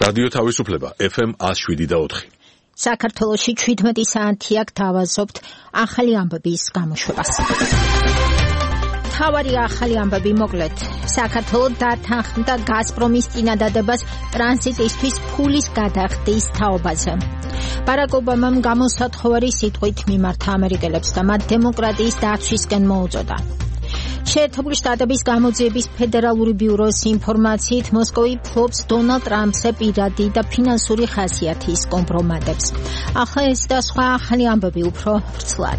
რადიო თავისუფლება FM 107.4. საქართველოში 17 საათია გთავაზობთ ახალი ამბების გამოშვებას. თავარი ახალი ამბები მოკლედ. საქართველო დათანხმდა გაზპრომის წინადადებას ტრანზიტისთვის ფულის გადახდის თაობაზე. ბარაკ ობამამ გამოსათხოვარი სიტყვით მიმართა ამერიკელებს და მათ დემოკრატიის დაცვისკენ მოუწოდა. შეერთებული შტატების გამოძიების ფედერალური ბიუროს ინფორმაციით მოსკოვი ფლობს დონალდ ტრამპზე პირადი და ფინანსური ხასიათის კომპრომატებს. ახლა ეს და სხვა ახალი ამბები უფრო ვრცლად.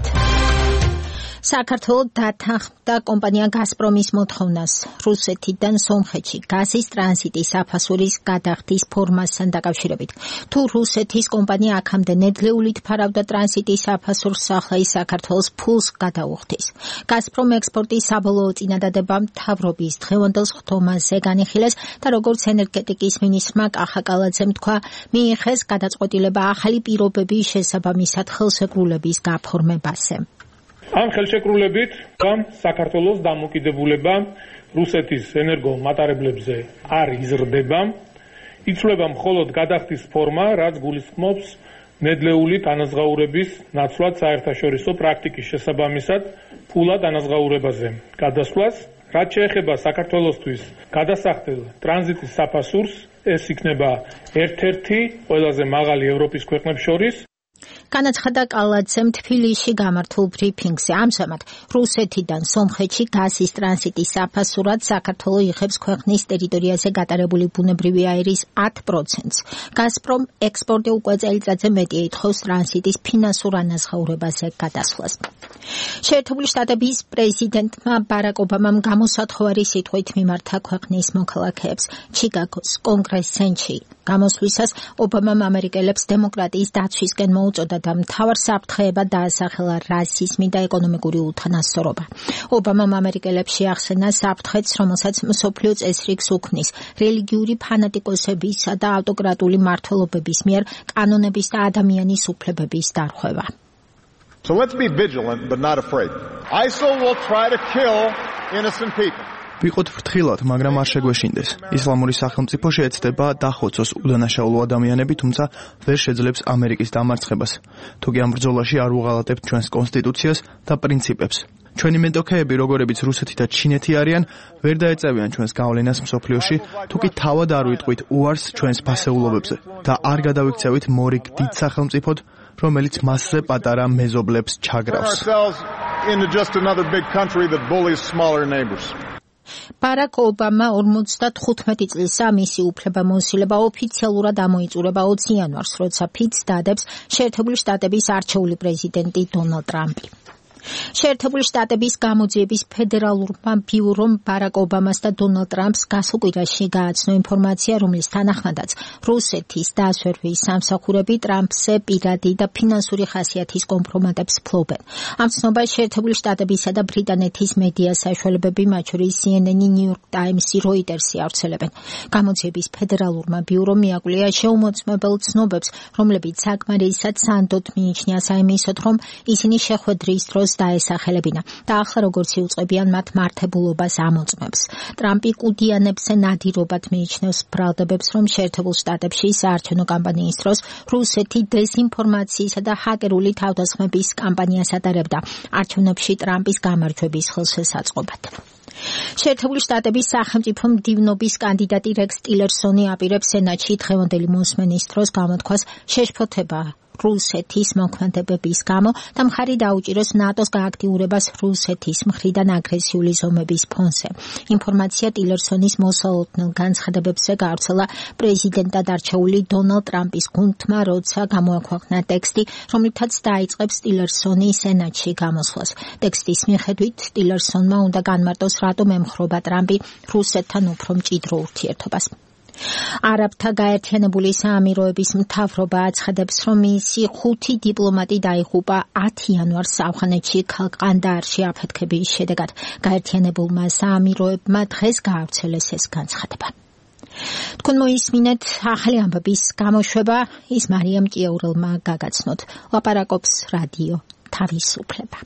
საქართველო დათანხმდა კომპანია გაზპრომის მოთხოვნას რუსეთიდან სომხეთში გაზის ტრანზიტის საფასურის გადახდის ფორმასთან დაკავშირებით. თუ რუსეთის კომპანია აქამდე ნედლეულით ფარავდა ტრანზიტის საფასურს, ახლა ის საქართველოს ფულს გადაუხდის. გაზპრომ ექსპორტის საბოლოო წინადადება მთავრობის დღევანდელ ხდომაზე განიხილეს და როგორც ენერგეტიკის მინისტრმა კახა კალაძემ თქვა, მიიღეს გადაწყვეტილება ახალი პირობების შესაბამისად ხელშეკრულების გაფორმებაზე. ამ ხელშეკრულებით საქართველოს დამოკიდებულება რუსეთის ენერგომატარებლებზე არ იზრდება, იცვლება მხოლოდ გადახდის ფორმა, რაც გულისხმობს ნედლეული თანაზღაურების ნაცვლად საერთაშორისო პრაქტიკის შესაბამისად ფულად ანაზღაურებაზე გადასვლას, რაც შეეხება საქართველოსთვის გადასახდელ ტრანზიტის საფასურს, ეს იქნება ერთ-ერთი ყველაზე მაღალი ევროპის ქვეყნებს შორის. განაცხადა კალაძემ თბილისში გამართულ ბრიფინგზე. ამჟამად რუსეთიდან სომხეთში გაზის ტრანზიტის საფასურად საქართველო იღებს ქვეყნის ტერიტორიაზე გატარებული ბუნებრივი აირის 10%-ს. გაზპრომ ექსპორტი უკვე წელიწადზე მეტი ითხოვს ტრანზიტის ფინანსურ ანაზღაურებაზე გადასვლას. შეერთებული შტატების პრეზიდენტმა ბარაკ ობამამ გამოსათხოვარი სიტყვით მიმართა ქვეყნის მოქალაქეებს ჩიკაგოს კონგრეს-ცენტრში. გამოსვლისას ობამამ ამერიკელებს დემოკრატიის დაცვისკენ მოუწოდა და მთავარ საფრთხეებად დაასახელა რასიზმი და ეკონომიკური უთანასწორობა. ობამამ ამერიკელებს შეახსენა საფრთხეც, რომელსაც მსოფლიო წესრიგს უქმნის რელიგიური ფანატიკოსებისა და ავტოკრატული მმართველობების მიერ კანონების და ადამიანის უფლებების დარღვევა. So let's be vigilant but not afraid. ISIL will try to kill innocent people. ვიყოთ ფრთხილად, მაგრამ არ შეგვეშინდეს. ისლამური სახელმწიფო შეეცდება დახოცოს უდანაშაულო ადამიანები, თუმცა ვერ შეძლებს ამერიკის დამარცხებას. თუკი ამ ბრძოლაში არ უღალატებთ ჩვენს კონსტიტუციას და პრინციპებს. ჩვენი მეტოქეები, როგორებიც რუსეთი და ჩინეთი არიან, ვერ დაეწევიან ჩვენს გავლენას მსოფლიოში, თუკი თავად არ ვიტყვით უარს ჩვენს ფასეულობებზე და არ გადავიქცევით მორიგ დიდ სახელმწიფოდ, რომელიც მასზე პატარა მეზობლებს ჩაგრავს. ბარაკ ობამა 55 წლისა მისი უფლებამოსილება ოფიციალურად ამოიწურება 20 იანვარს, როცა ფიცს დადებს შეერთებული შტატების არჩეული პრეზიდენტი დონალდ ტრამპი. შეერთებული შტატების გამოძიების ფედერალურმა ბიურომ ბარაკ ობამას და დონალდ ტრამპს გასულ კვირაში გააცნო ინფორმაცია, რომლის თანახმადაც რუსეთის დასვერვის სამსახურები ტრამპზე პირადი და ფინანსური ხასიათის კომპრომატებს ფლობენ. ამ ცნობას შეერთებული შტატებისა და ბრიტანეთის მედია საშუალებები, მათ შორის CNN, New York Times, Reuters ავრცელებენ. გამოძიების ფედერალურმა ბიურომ მიაკვლია შეუმოწმებელ ცნობებს, რომლებიც საკმარისად სანდოდ მიიჩნია საიმისოდ, რომ ისინი შეხვედრის დროს დაესახელებინა და ახლა როგორც იუწყებიან მათ მართებულობას ამოწმებს. ტრამპი კუდიანებზე ნადირობად მიიჩნევს ბრალდებებს, რომ შეერთებულ შტატებში საარჩევნო კამპანიის დროს რუსეთი დეზინფორმაციისა და ჰაკერული თავდასხმების კამპანიას ატარებდა არჩევნებში ტრამპის გამარჯვების ხელშესაწყობად. შეერთებული შტატების სახელმწიფო მდივნობის კანდიდატი რექს ტილერსონი აპირებს სენატში დღევანდელი მოსმენის დროს გამოთქვას შეშფოთება რუსეთის მოქმედებების გამო და მხარი დაუჭიროს ნატოს გააქტიურებას რუსეთის მხრიდან აგრესიული ზომების ფონზე. ინფორმაცია ტილერსონის მოსალოდნელ განცხადებებზე გავრცელა პრეზიდენტად არჩეული დონალდ ტრამპის გუნდმა, როცა გამოაქვეყნა ტექსტი, რომლითაც დაიწყებს ტილერსონი სენატში გამოსვლას. ტექსტის მიხედვით ტილერსონმა უნდა განმარტოს, რატომ ემხრობა ტრამპი რუსეთთან უფრო მჭიდრო ურთიერთობას. არაბთა გაერთიანებული საამიროების მთავრობა აცხადებს, რომ მისი 5 დიპლომატი დაიღუპა 10 იანვარს ავღანეთში ყანდაარში აფეთქების შედეგად. გაერთიანებულმა საამიროებმა დღეს გაავრცელეს ეს განცხადება. თქვენ მოისმინეთ ახალი ამბების გამოშვება, ის მარიამ ჭიაურელმა გაგაცნოთ. ლაპარაკობს რადიო თავისუფლება.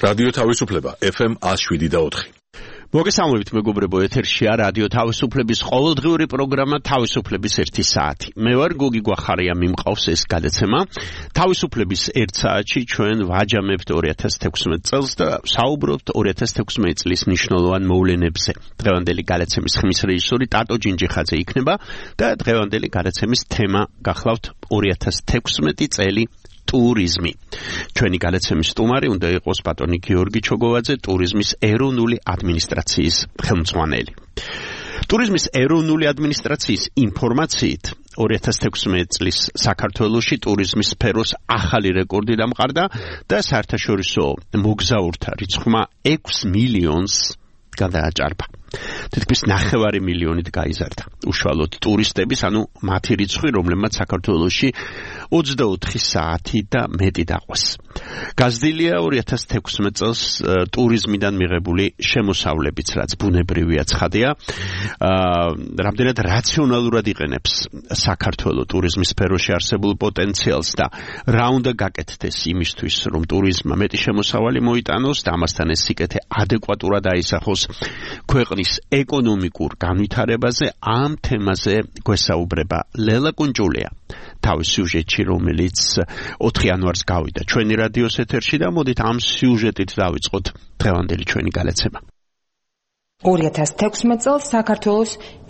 რადიო თავისუფლება FM 107.4. მოგესალმებით მეგობრებო, ეთერშია რადიო თავისუფლების ყოველდღიური პროგრამა თავისუფლების 1 საათი. მე ვარ გოგი გვახარია, მიმყავს ეს გადაცემა. თავისუფლების 1 საათში ჩვენ ვაჯამებთ 2016 წელს და საუბრობთ 2016 წლის მნიშვნელოვან მოვლენებზე. დღევანდელი გადაცემის ხმის რეჟისორი ტატო ჯინჯიხაძე იქნება და დღევანდელი გადაცემის თემა გახლავთ 2016 წელი ტურიზმი. ჩვენი გადაცემის სტუმარი უნდა იყოს ბატონი გიორგი ჩოგოვაძე, ტურიზმის ეროვნული ადმინისტრაციის ხელმძღვანელი. ტურიზმის ეროვნული ადმინისტრაციის ინფორმაციით 2016 წლის საქართველოში ტურიზმის სფეროს ახალი რეკორდი დამყარდა და საერთაშორისო მოგზაურთა რიცხვმა 6 მილიონს გადააჭარბა. თითქმის 9 მილიონით გაიზარდა უშუალოდ ტურისტების, ანუ მათი რიცხვი, რომლებმაც საქართველოში 24 საათი და მეტი დაყვეს. გაზრდილია 2016 წელს ტურიზმიდან მიღებული შემოსავლებიც, რაც ბუნებრივია ცხადია. რამდენად რაციონალურად იყენებს საქართველო ტურიზმის სფეროში არსებულ პოტენციალს და რა უნდა გაკეთდეს იმისთვის, რომ ტურიზმმა მეტი შემოსავალი მოიტანოს და ამასთან ეს სიკეთე ადეკვატურად აისახოს ქვეყნის ეკონომიკურ განვითარებაზე, ამ თემაზე გვესაუბრება ლელა კუნჭულია თავის სიუჟეტში, რომელიც 4 იანვარს გავიდა ჩვენი რადიოს ეთერში და მოდით ამ სიუჟეტით დავიწყოთ დღევანდელი ჩვენი გადაცემა. 2016 წელს საქართველოს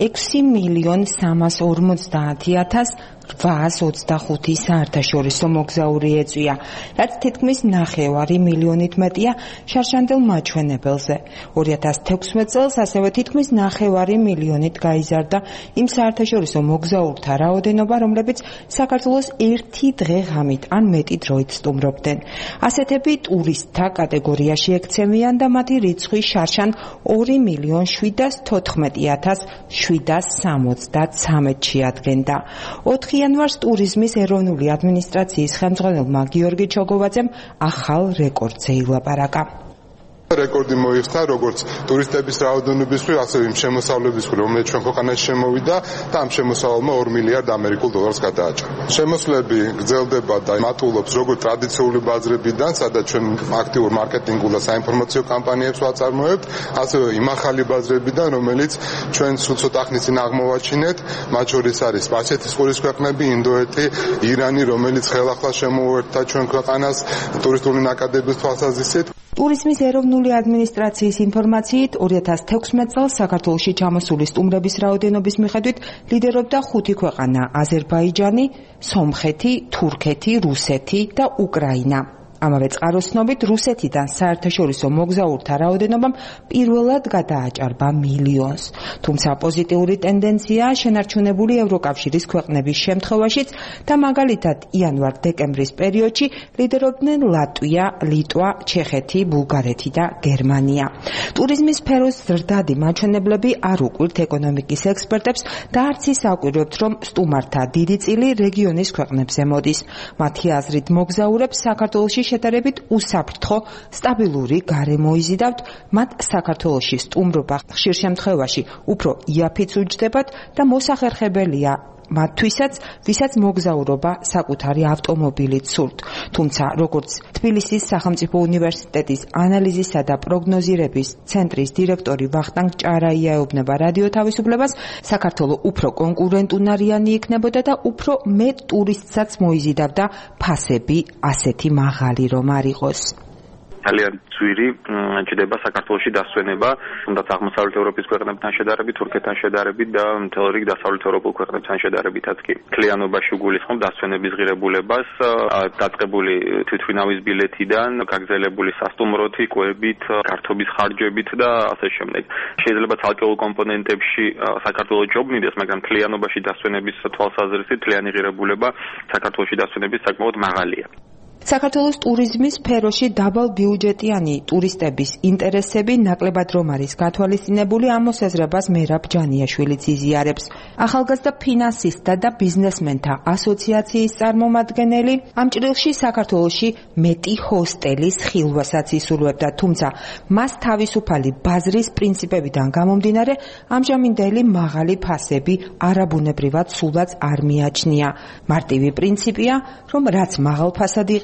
6.350.825 საერთაშორისო მოგზაური ეწვია, რაც თითქმის 9 მილიონით მეტია შარშანდელ მაჩვენებელზე. 2016 წელს ასევე თითქმის 9 მილიონით გაიზარდა იმ საერთაშორისო მოგზაურთა რაოდენობა, რომლებიც საქართველოს ერთი დღე ღამით ან მეტი დროით სტუმრობდნენ. ასეთები ტურისტთა კატეგორიაში ექცევიან და მათი რიცხვი შარშან 2.014.763 შეადგენდა. 4 იანვარს ტურიზმის ეროვნული ადმინისტრაციის ხელმძღვანელმა გიორგი ჩოგოვაძემ ახალ რეკორდზე ილაპარაკა. რეკორდი მოიხსნა როგორც ტურისტების რაოდენობის მხრივ, ასევე იმ შემოსავლების მხრივ, რომელიც ჩვენ ქვეყანაში შემოვიდა და ამ შემოსავალმა 2 მილიარდ ამერიკულ დოლარს გადააჭარბა. შემოსვლები გრძელდება და მატულობს როგორც ტრადიციული ბაზრებიდან, სადაც ჩვენ აქტიურ მარკეტინგულ და საინფორმაციო კამპანიებს ვაწარმოებთ, ასევე იმ ახალი ბაზრებიდან, რომელიც ჩვენ სულ ცოტა ხნის წინ აღმოვაჩინეთ, მათ შორის არის სპარსეთის ყურის ქვეყნები, ინდოეთი, ირანი, რომელიც ხელახლა შემოუერთდა ჩვენ ქვეყანას ტურისტული ნაკადების თვალსაზრისით. ტურიზმის ეროვნული ადმინისტრაციის ინფორმაციით 2016 წელს საქართველოში ჩამოსული სტუმრების რაოდენობის მიხედვით ლიდერობდა 5 ქვეყანა: აზერბაიჯანი, სომხეთი, თურქეთი, რუსეთი და უკრაინა. ამავე წყაროსნობით რუსეთიდან საერთაშორისო მოგზაურთა რაოდენობამ პირველად გადააჭარბა მილიონს. თუმცა პოზიტიური ტენდენცია შენარჩუნებული ევროკავშირის ქვეყნების შემთხვევაშიც და მაგალითად იანვარ-დეკემბრის პერიოდში ლიდერობდნენ ლატვია, ლიტვა, ჩეხეთი, ბულგარეთი და გერმანია. ტურიზმის სფეროს ზრდადი მაჩვენებლები არ უყვირთ ეკონომიკის ექსპერტებს და არც ის აკვირვებთ, რომ სტუმართა დიდი წილი რეგიონის ქვეყნებზე მოდის. მათი აზრით მოგზაურებს საქართველოში შედარებით უსაფრთხო, სტაბილური გარემო იზიდავთ, მათ საქართველოში სტუმრობა ხშირ შემთხვევაში უფრო იაფიც უჯდებათ და მოსახერხებელია მათთვისაც, ვისაც მოგზაურობა საკუთარი ავტომობილით სურთ. თუმცა, როგორც თბილისის სახელმწიფო უნივერსიტეტის ანალიზისა და პროგნოზირების ცენტრის დირექტორი ვახტანგ ჭარაია ეუბნება რადიო თავისუფლებას, საქართველო უფრო კონკურენტუნარიანი იქნებოდა და უფრო მეტ ტურისტსაც მოიზიდავდა ფასები ასეთი მაღალი რომ არ იყოს. ძალიან ძვირი ჭირდება საქართველოში დასვენება, თუნდაც აღმოსავლეთ ევროპის ქვეყნებთან შედარებით, თურქეთთან შედარებით და მთელ რიგ დასავლეთ ევროპულ ქვეყნებთან შედარებითაც კი. მთლიანობაში გულისხმობ დასვენების ღირებულებას, დაწყებული თვითმფრინავის ბილეთიდან, გაგრძელებული სასტუმროთი, კვებით, გართობის ხარჯებით და ასე შემდეგ. შეიძლება ცალკეულ კომპონენტებში საქართველოს ჯობნიდეს, მაგრამ მთლიანობაში დასვენების თვალსაზრისით მთლიანი ღირებულება საქართველოში დასვენების საკმაოდ მაღალია. საქართველოს ტურიზმის სფეროში დაბალბიუჯეტიანი ტურისტების ინტერესები ნაკლებად რომ არის გათვალისწინებული, ამ მოსაზრებას მერაბ ჯანიაშვილიც იზიარებს. ახალგაზრდა ფინანსისტთა და ბიზნესმენთა ასოციაციის წარმომადგენელი ამ ჭრილში საქართველოში მეტი ჰოსტელის ხილვასაც ისურვებდა, თუმცა მას თავისუფალი ბაზრის პრინციპებიდან გამომდინარე ამჟამინდელი მაღალი ფასები არაბუნებრივად სულაც არ მიაჩნია. მარტივი პრინციპია, რომ რაც მაღალ ფასად იყიდა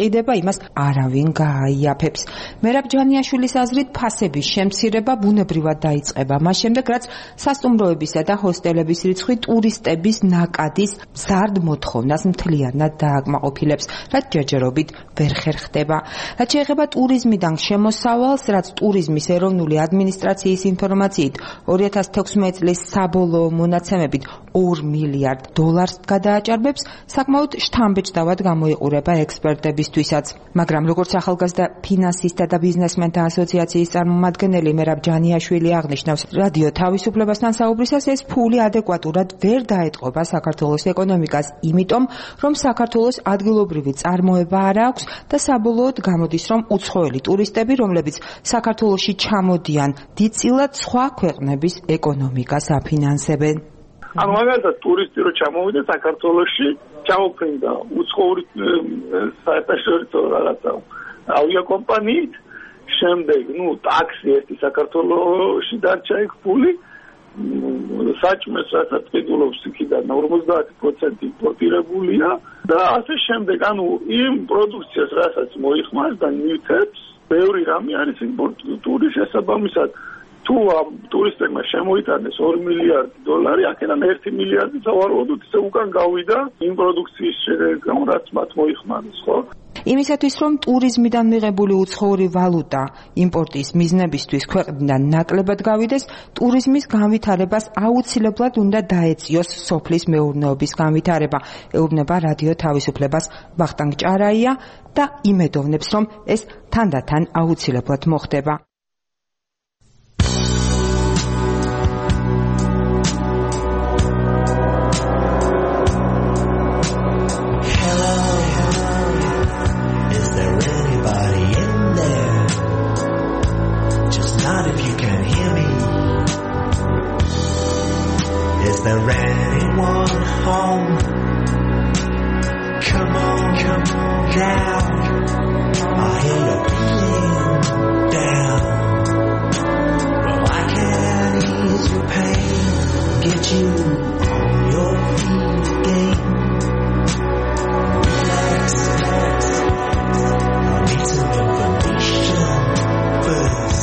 იყიდება, იმას არავინ გააიაფებს. მერაბ ჯანიაშვილის აზრით, ფასების შემცირება ბუნებრივად დაიწყება. მას შემდეგ, რაც სასტუმროებისა და ჰოსტელების რიცხვი ტურისტების ნაკადის მზარდ მოთხოვნას მთლიანად დააკმაყოფილებს, რაც ჯერჯერობით ვერ ხერხდება. რაც შეეხება ტურიზმიდან შემოსავალს, რაც ტურიზმის ეროვნული ადმინისტრაციის ინფორმაციით 2016 წლის საბოლოო მონაცემებით $2 მილიარდ გადააჭარბებს, საკმაოდ შთამბეჭდავად გამოიყურება ექსპერტებისთვისაც. მაგრამ როგორც ახალგაზრდა ფინანსისტთა და ბიზნესმენთა ასოციაციის წარმომადგენელი მერაბ ჯანიაშვილი აღნიშნავს, რადიო თავისუფლებასთან საუბრისას ეს ფული ადეკვატურად ვერ დაეტყობა საქართველოს ეკონომიკას, იმიტომ რომ საქართველოს ადგილობრივი წარმოება არ აქვს და საბოლოოდ გამოდის, რომ უცხოელი ტურისტები, რომლებიც საქართველოში ჩამოდიან, დიდწილად სხვა ქვეყნების ეკონომიკას აფინანსებენ. ანუ მაგალითად ტურისტი რო ჩამოვიდა საქართველოში, ჩამოფრინდა უცხოური საერთაშორისო რაღაცა ავიაკომპანიით, შემდეგ, ტაქსი ერთი საქართველოში დარჩა იქ ფული, საჭმეს რასაც ყიდულობს იქიდან 50% იმპორტირებულია და ასე შემდეგ, ანუ იმ პროდუქციას რასაც მოიხმარს და ნივთებს, ბევრი რამე არის იმპორტული შესაბამისად. თუ ამ ტურისტებმა შემოიტანეს $2 მილიარდი, აქედან $1 მილიარდი სავარაუდოდ ისე უკან გავიდა იმ პროდუქციის შედეგად, რაც მათ მოიხმარეს, ხო? იმისათვის, რომ ტურიზმიდან მიღებული უცხოური ვალუტა იმპორტის მიზნებისთვის ქვეყნიდან ნაკლებად გავიდეს, ტურიზმის განვითარებას აუცილებლად უნდა დაეწიოს სოფლის მეურნეობის განვითარება. ეუბნება რადიო თავისუფლებას ვახტანგ ჭარაია და იმედოვნებს, რომ ეს თანდათან აუცილებლად მოხდება. Is there anyone home? Come on down. I hear you feeling down. Well, I can ease your pain, get you on your feet again. Relax. I need some information first.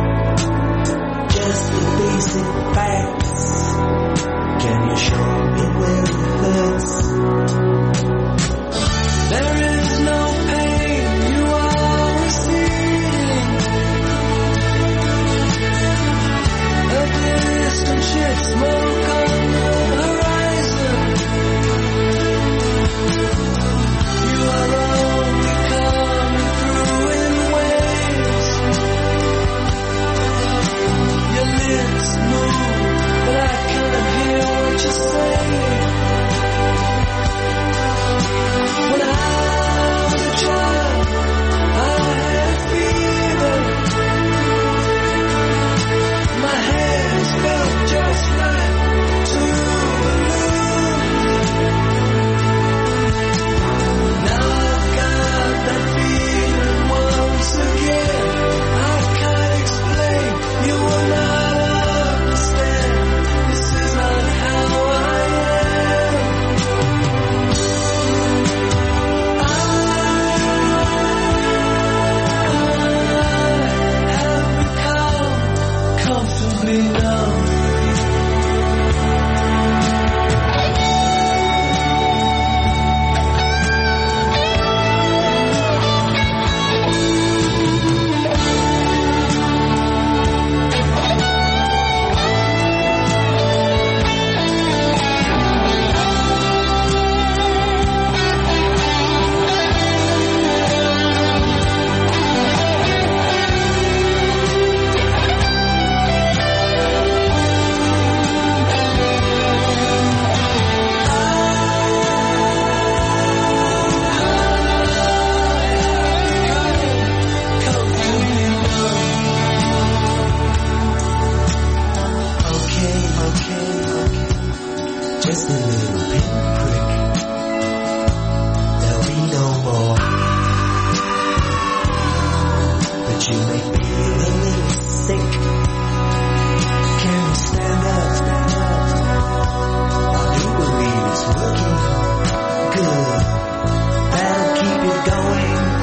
Just the basic facts. Can you show me where it hurts? There is no pain you are receiving. A distant ship smoke on the horizon. You are only coming through in waves. Your lips move, but I can't hear what you say. When I was a child, I had fever. My hands felt just like two balloons. Now I've got that feeling once again. I can't explain, you will not understand. This is not how I am. I have become comfortably numb. Just a little pinprick. There'll be no more. But you make me feel a little sick. Can you stand up? I do believe it's working good. That'll keep it going.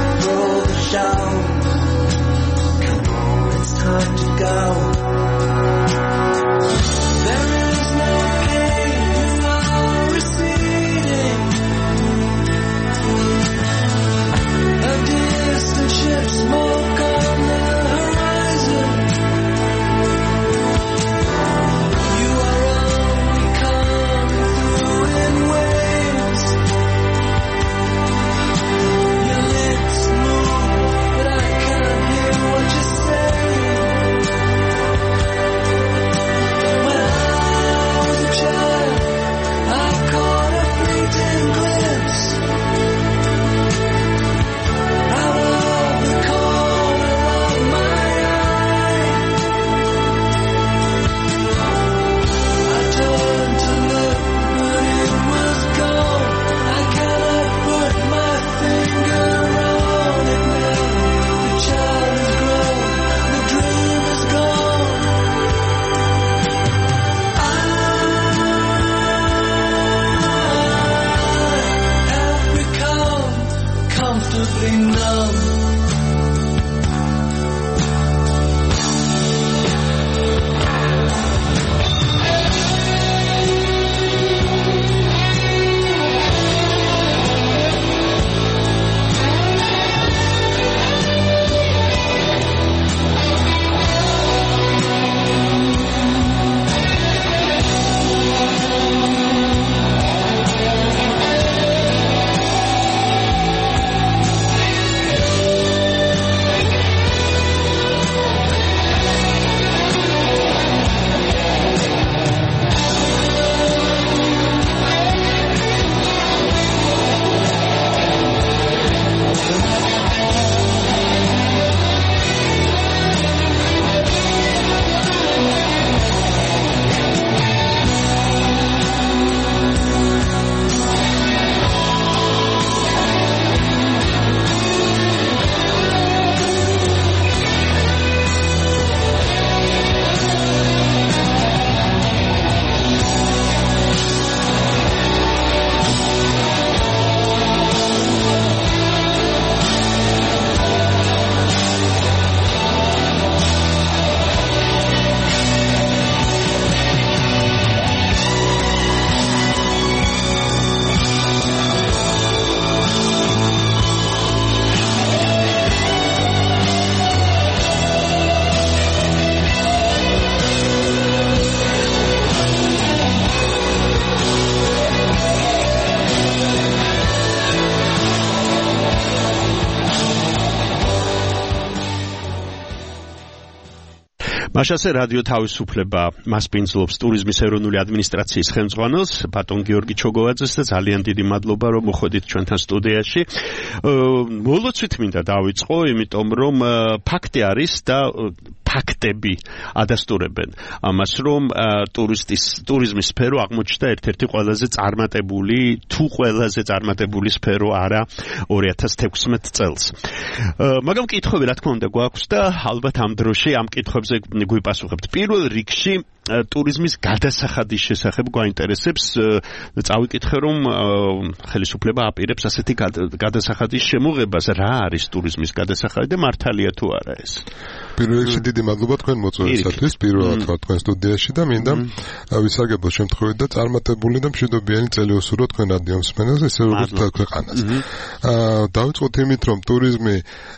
მაშასე რადიო თავისუფლება მასპინძლობს ტურიზმის ეროვნული ადმინისტრაციის ხელმძღვანელს ბატონ გიორგი ჩოგოვაძეს და ძალიან დიდი მადლობა რომ მოხვედით ჩვენთან სტუდიაში. მოლოცვით მინდა დავიწყო, იმიტომ რომ ფაქტი არის და ფაქტები ადასტურებენ ამას, რომ ტურიზმის სფერო აღმოჩნდა ერთ-ერთი ყველაზე წარმატებული, თუ ყველაზე წარმატებული სფერო არა 2016 წელს. მაგრამ კითხვები რა თქმა უნდა გვაქვს და ალბათ ამ დროში ამ კითხვებზე გვიპასუხებთ. პირველ რიგში ტურიზმის გადასახადის შესახებ გვაინტერესებს. წავიკითხე რომ ხელისუფლება აპირებს ასეთი გადასახადის შემოღებას. რა არის ტურიზმის გადასახადი და მართალია თუ არა ეს? პირველ რიგში დიდი მადლობა თქვენ მოწვევისათვის. პირველად ვარ თქვენ სტუდიაში და მინდა ვისარგებლო შემთხვევით და წარმატებული და მშვიდობიანი წელი უსურვო თქვენ რადიო მსმენელს, ისე როგორც ქვეყანას. დავიწყოთ იმით, რომ ტურიზმი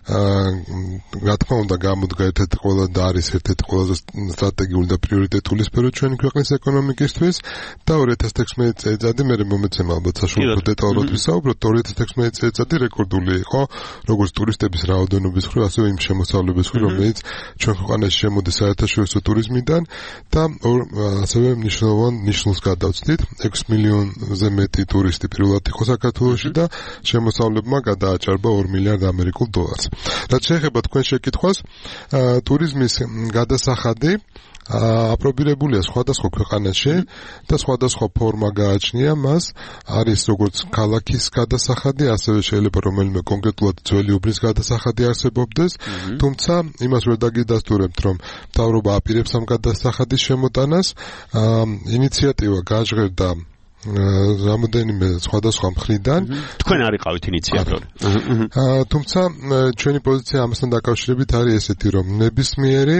რა თქმა უნდა გამოდგა ერთ-ერთი ყველა და არის ერთ-ერთი ყველაზე სტრატეგიული და პრიორიტეტული სფერო ჩვენი ქვეყნის ეკონომიკისთვის და 2016 წელიწადი მე მომეცემა ალბათ საშუალო დეტალურად ვისაუბროთ. 2016 წელიწადი რეკორდული იყო როგორც ტურისტების რაოდენობის მხრივ, ასევე იმ შემოსავლების მხრივ, რომელიც ჩვენ ქვეყანაში შემოდის საერთაშორისო ტურიზმიდან და ასევე მნიშვნელოვან ნიშნულს გადავწყვით. 6 მილიონზე მეტი ტურისტი პირველად იყო საქართველოში და შემოსავლებმა გადააჭარბა 2 მილიარდ ამერიკულ დოლარს. რაც შეეხება თქვენ შეკითხვას, ტურიზმის გადასახადი აპრობირებულია სხვადასხვა ქვეყანაში და სხვადასხვა ფორმა გააჩნია მას. არის როგორც ქალაქის გადასახადი, ასევე შეიძლება რომელიმე კონკრეტულად ძველი უბნის გადასახადი არსებობდეს, თუმცა იმას ვერ დაგიდასტურებთ, რომ მთავრობა აპირებს ამ გადასახადის შემოტანას. ინიციატივა გაჟღერდა რამოდენიმე სხვადასხვა მხრიდან. თქვენ არიყავით ინიციატორი. თუმცა ჩვენი პოზიცია ამასთან დაკავშირებით არის ესეთი, რომ ნებისმიერი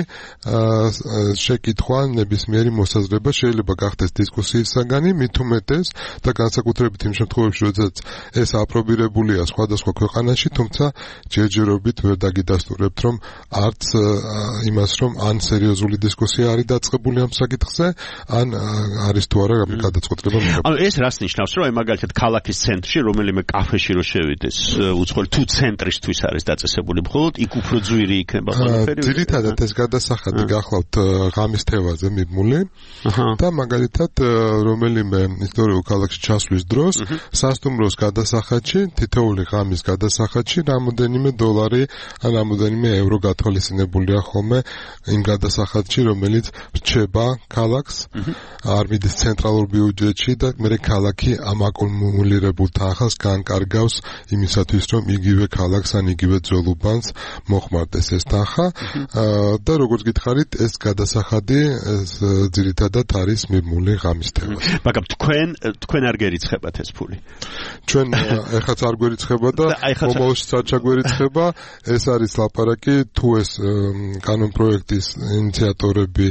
შეკითხვა, ნებისმიერი მოსაზრება შეიძლება გახდეს დისკუსიის საგანი, მით უმეტეს და განსაკუთრებით იმ შემთხვევებში, როდესაც ეს აპრობირებულია სხვადასხვა ქვეყანაში, თუმცა ჯერჯერობით ვერ დაგიდასტურებთ, რომ არც იმას, რომ ან სერიოზული დისკუსია არის დაწყებული ამ საკითხზე, ან არის თუ არა გადაწყვეტილება მიღებული. ეს რას ნიშნავს, რომ მაგალითად ქალაქის ცენტრში რომელიმე კაფეში რო შევიდეს უცხოელი თუ ცენტრისთვის არის დაწესებული, მხოლოდ იქ უფრო ძვირი იქნება ყველაფერი. ძირითადად ეს გადასახადი გახლავთ ღამის თევაზე მიბმული და მაგალითად რომელიმე ისტორიულ ქალაქში ჩასვლის დროს სასტუმროს გადასახადში, თითოეული ღამის გადასახადში რამოდენიმე დოლარი ან რამოდენიმე ევრო გათვალისწინებულია ხოლმე იმ გადასახადში, რომელიც რჩება ქალაქს არ მიდის ცენტრალურ ბიუჯეტში და მე ქალაქი ამ აკუმულირებულ თანხას განკარგავს იმისათვის, რომ იგივე ქალაქს ან იგივე ძველუბანს მოხმარდეს ეს თანხა და როგორც გითხარით, ეს გადასახადი ძირითადად არის მიბმული ღამის თევაზე. მაგრამ თქვენ არ გერიცხებათ ეს ფული? ჩვენ ეხაც არ გვერიცხება და მომავალშიც არ ჩაგვერიცხება. ეს არის ლაპარაკი, თუ ეს კანონპროექტის ინიციატორები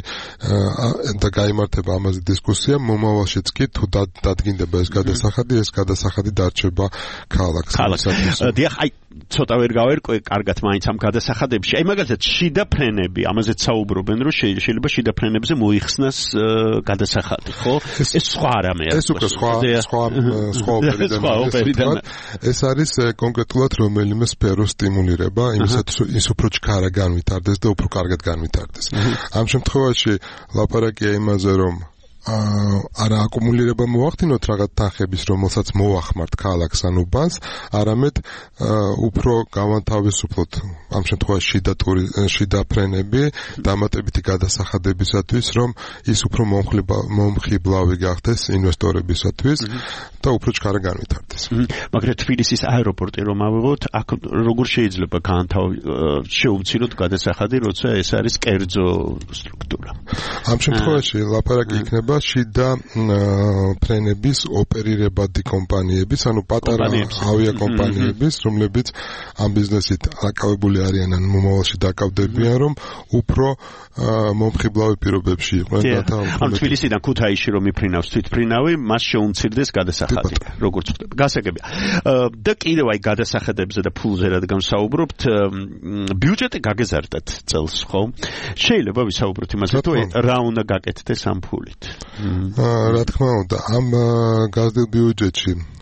და გაიმართება ამაზე დისკუსია, მომავალშიც კი თუ დადგინდება ეს გადასახადი დარჩება ქალაქს. დიახ, აი ცოტა ვერ გავერკვე კარგად მაინც ამ გადასახადებში. აი მაგალითად შიდა ფრენები, ამაზეც საუბრობენ, რომ შეიძლება შიდა ფრენებზე მოიხსნას გადასახადი, ხო? ეს სხვა რამეა. ეს უკვე სხვა ოპერიდან. ეს არის კონკრეტულად რომელიმე სფეროს სტიმულირება, იმისათვის რომ ის უფრო ჩქარა განვითარდეს და უფრო კარგად განვითარდეს. ამ შემთხვევაში ლაპარაკია იმაზე, რომ არა აკუმულირება მოახდინოთ რაღაც თანხების, რომელსაც მოახმართ ქალაქს ან უბანს, არამედ უფრო გავანთავისუფლოთ ამ შემთხვევაში შიდა ფრენები დამატებითი გადასახადებისათვის, რომ ის უფრო მომხიბლავი გახდეს ინვესტორებისათვის და უფრო ჩქარა განვითარდეს. მაგრამ თბილისის აეროპორტი რომ ავიღოთ, აქ როგორ შეიძლება შეუცილოთ გადასახადი, როცა ეს არის კერძო სტრუქტურა? ამ შემთხვევაში ლაპარაკი იქნება შიდა ფრენების ოპერირებადი კომპანიების, ანუ პატარა ავიაკომპანიების, რომლებიც ამ ბიზნესით დაკავებული არიან ან მომავალში დაკავდებიან, რომ უფრო მომხიბლავი პირობებში იყვნენ. ან თბილისიდან ქუთაისში რომ იფრინავს თვითფრინავი, მას შეუმცირდეს გადასახადი, როგორც ხდება. გასაგებია. და კიდევ აი გადასახადებზე და ფულზე რადგან საუბრობთ, ბიუჯეტი გაგეზარდათ წელს, ხო? შეიძლება ვისაუბროთ იმაზე, თუ რა უნდა გაკეთდეს ამ ფულით. რა თქმა უნდა, ამ გაზრდილ ბიუჯეტში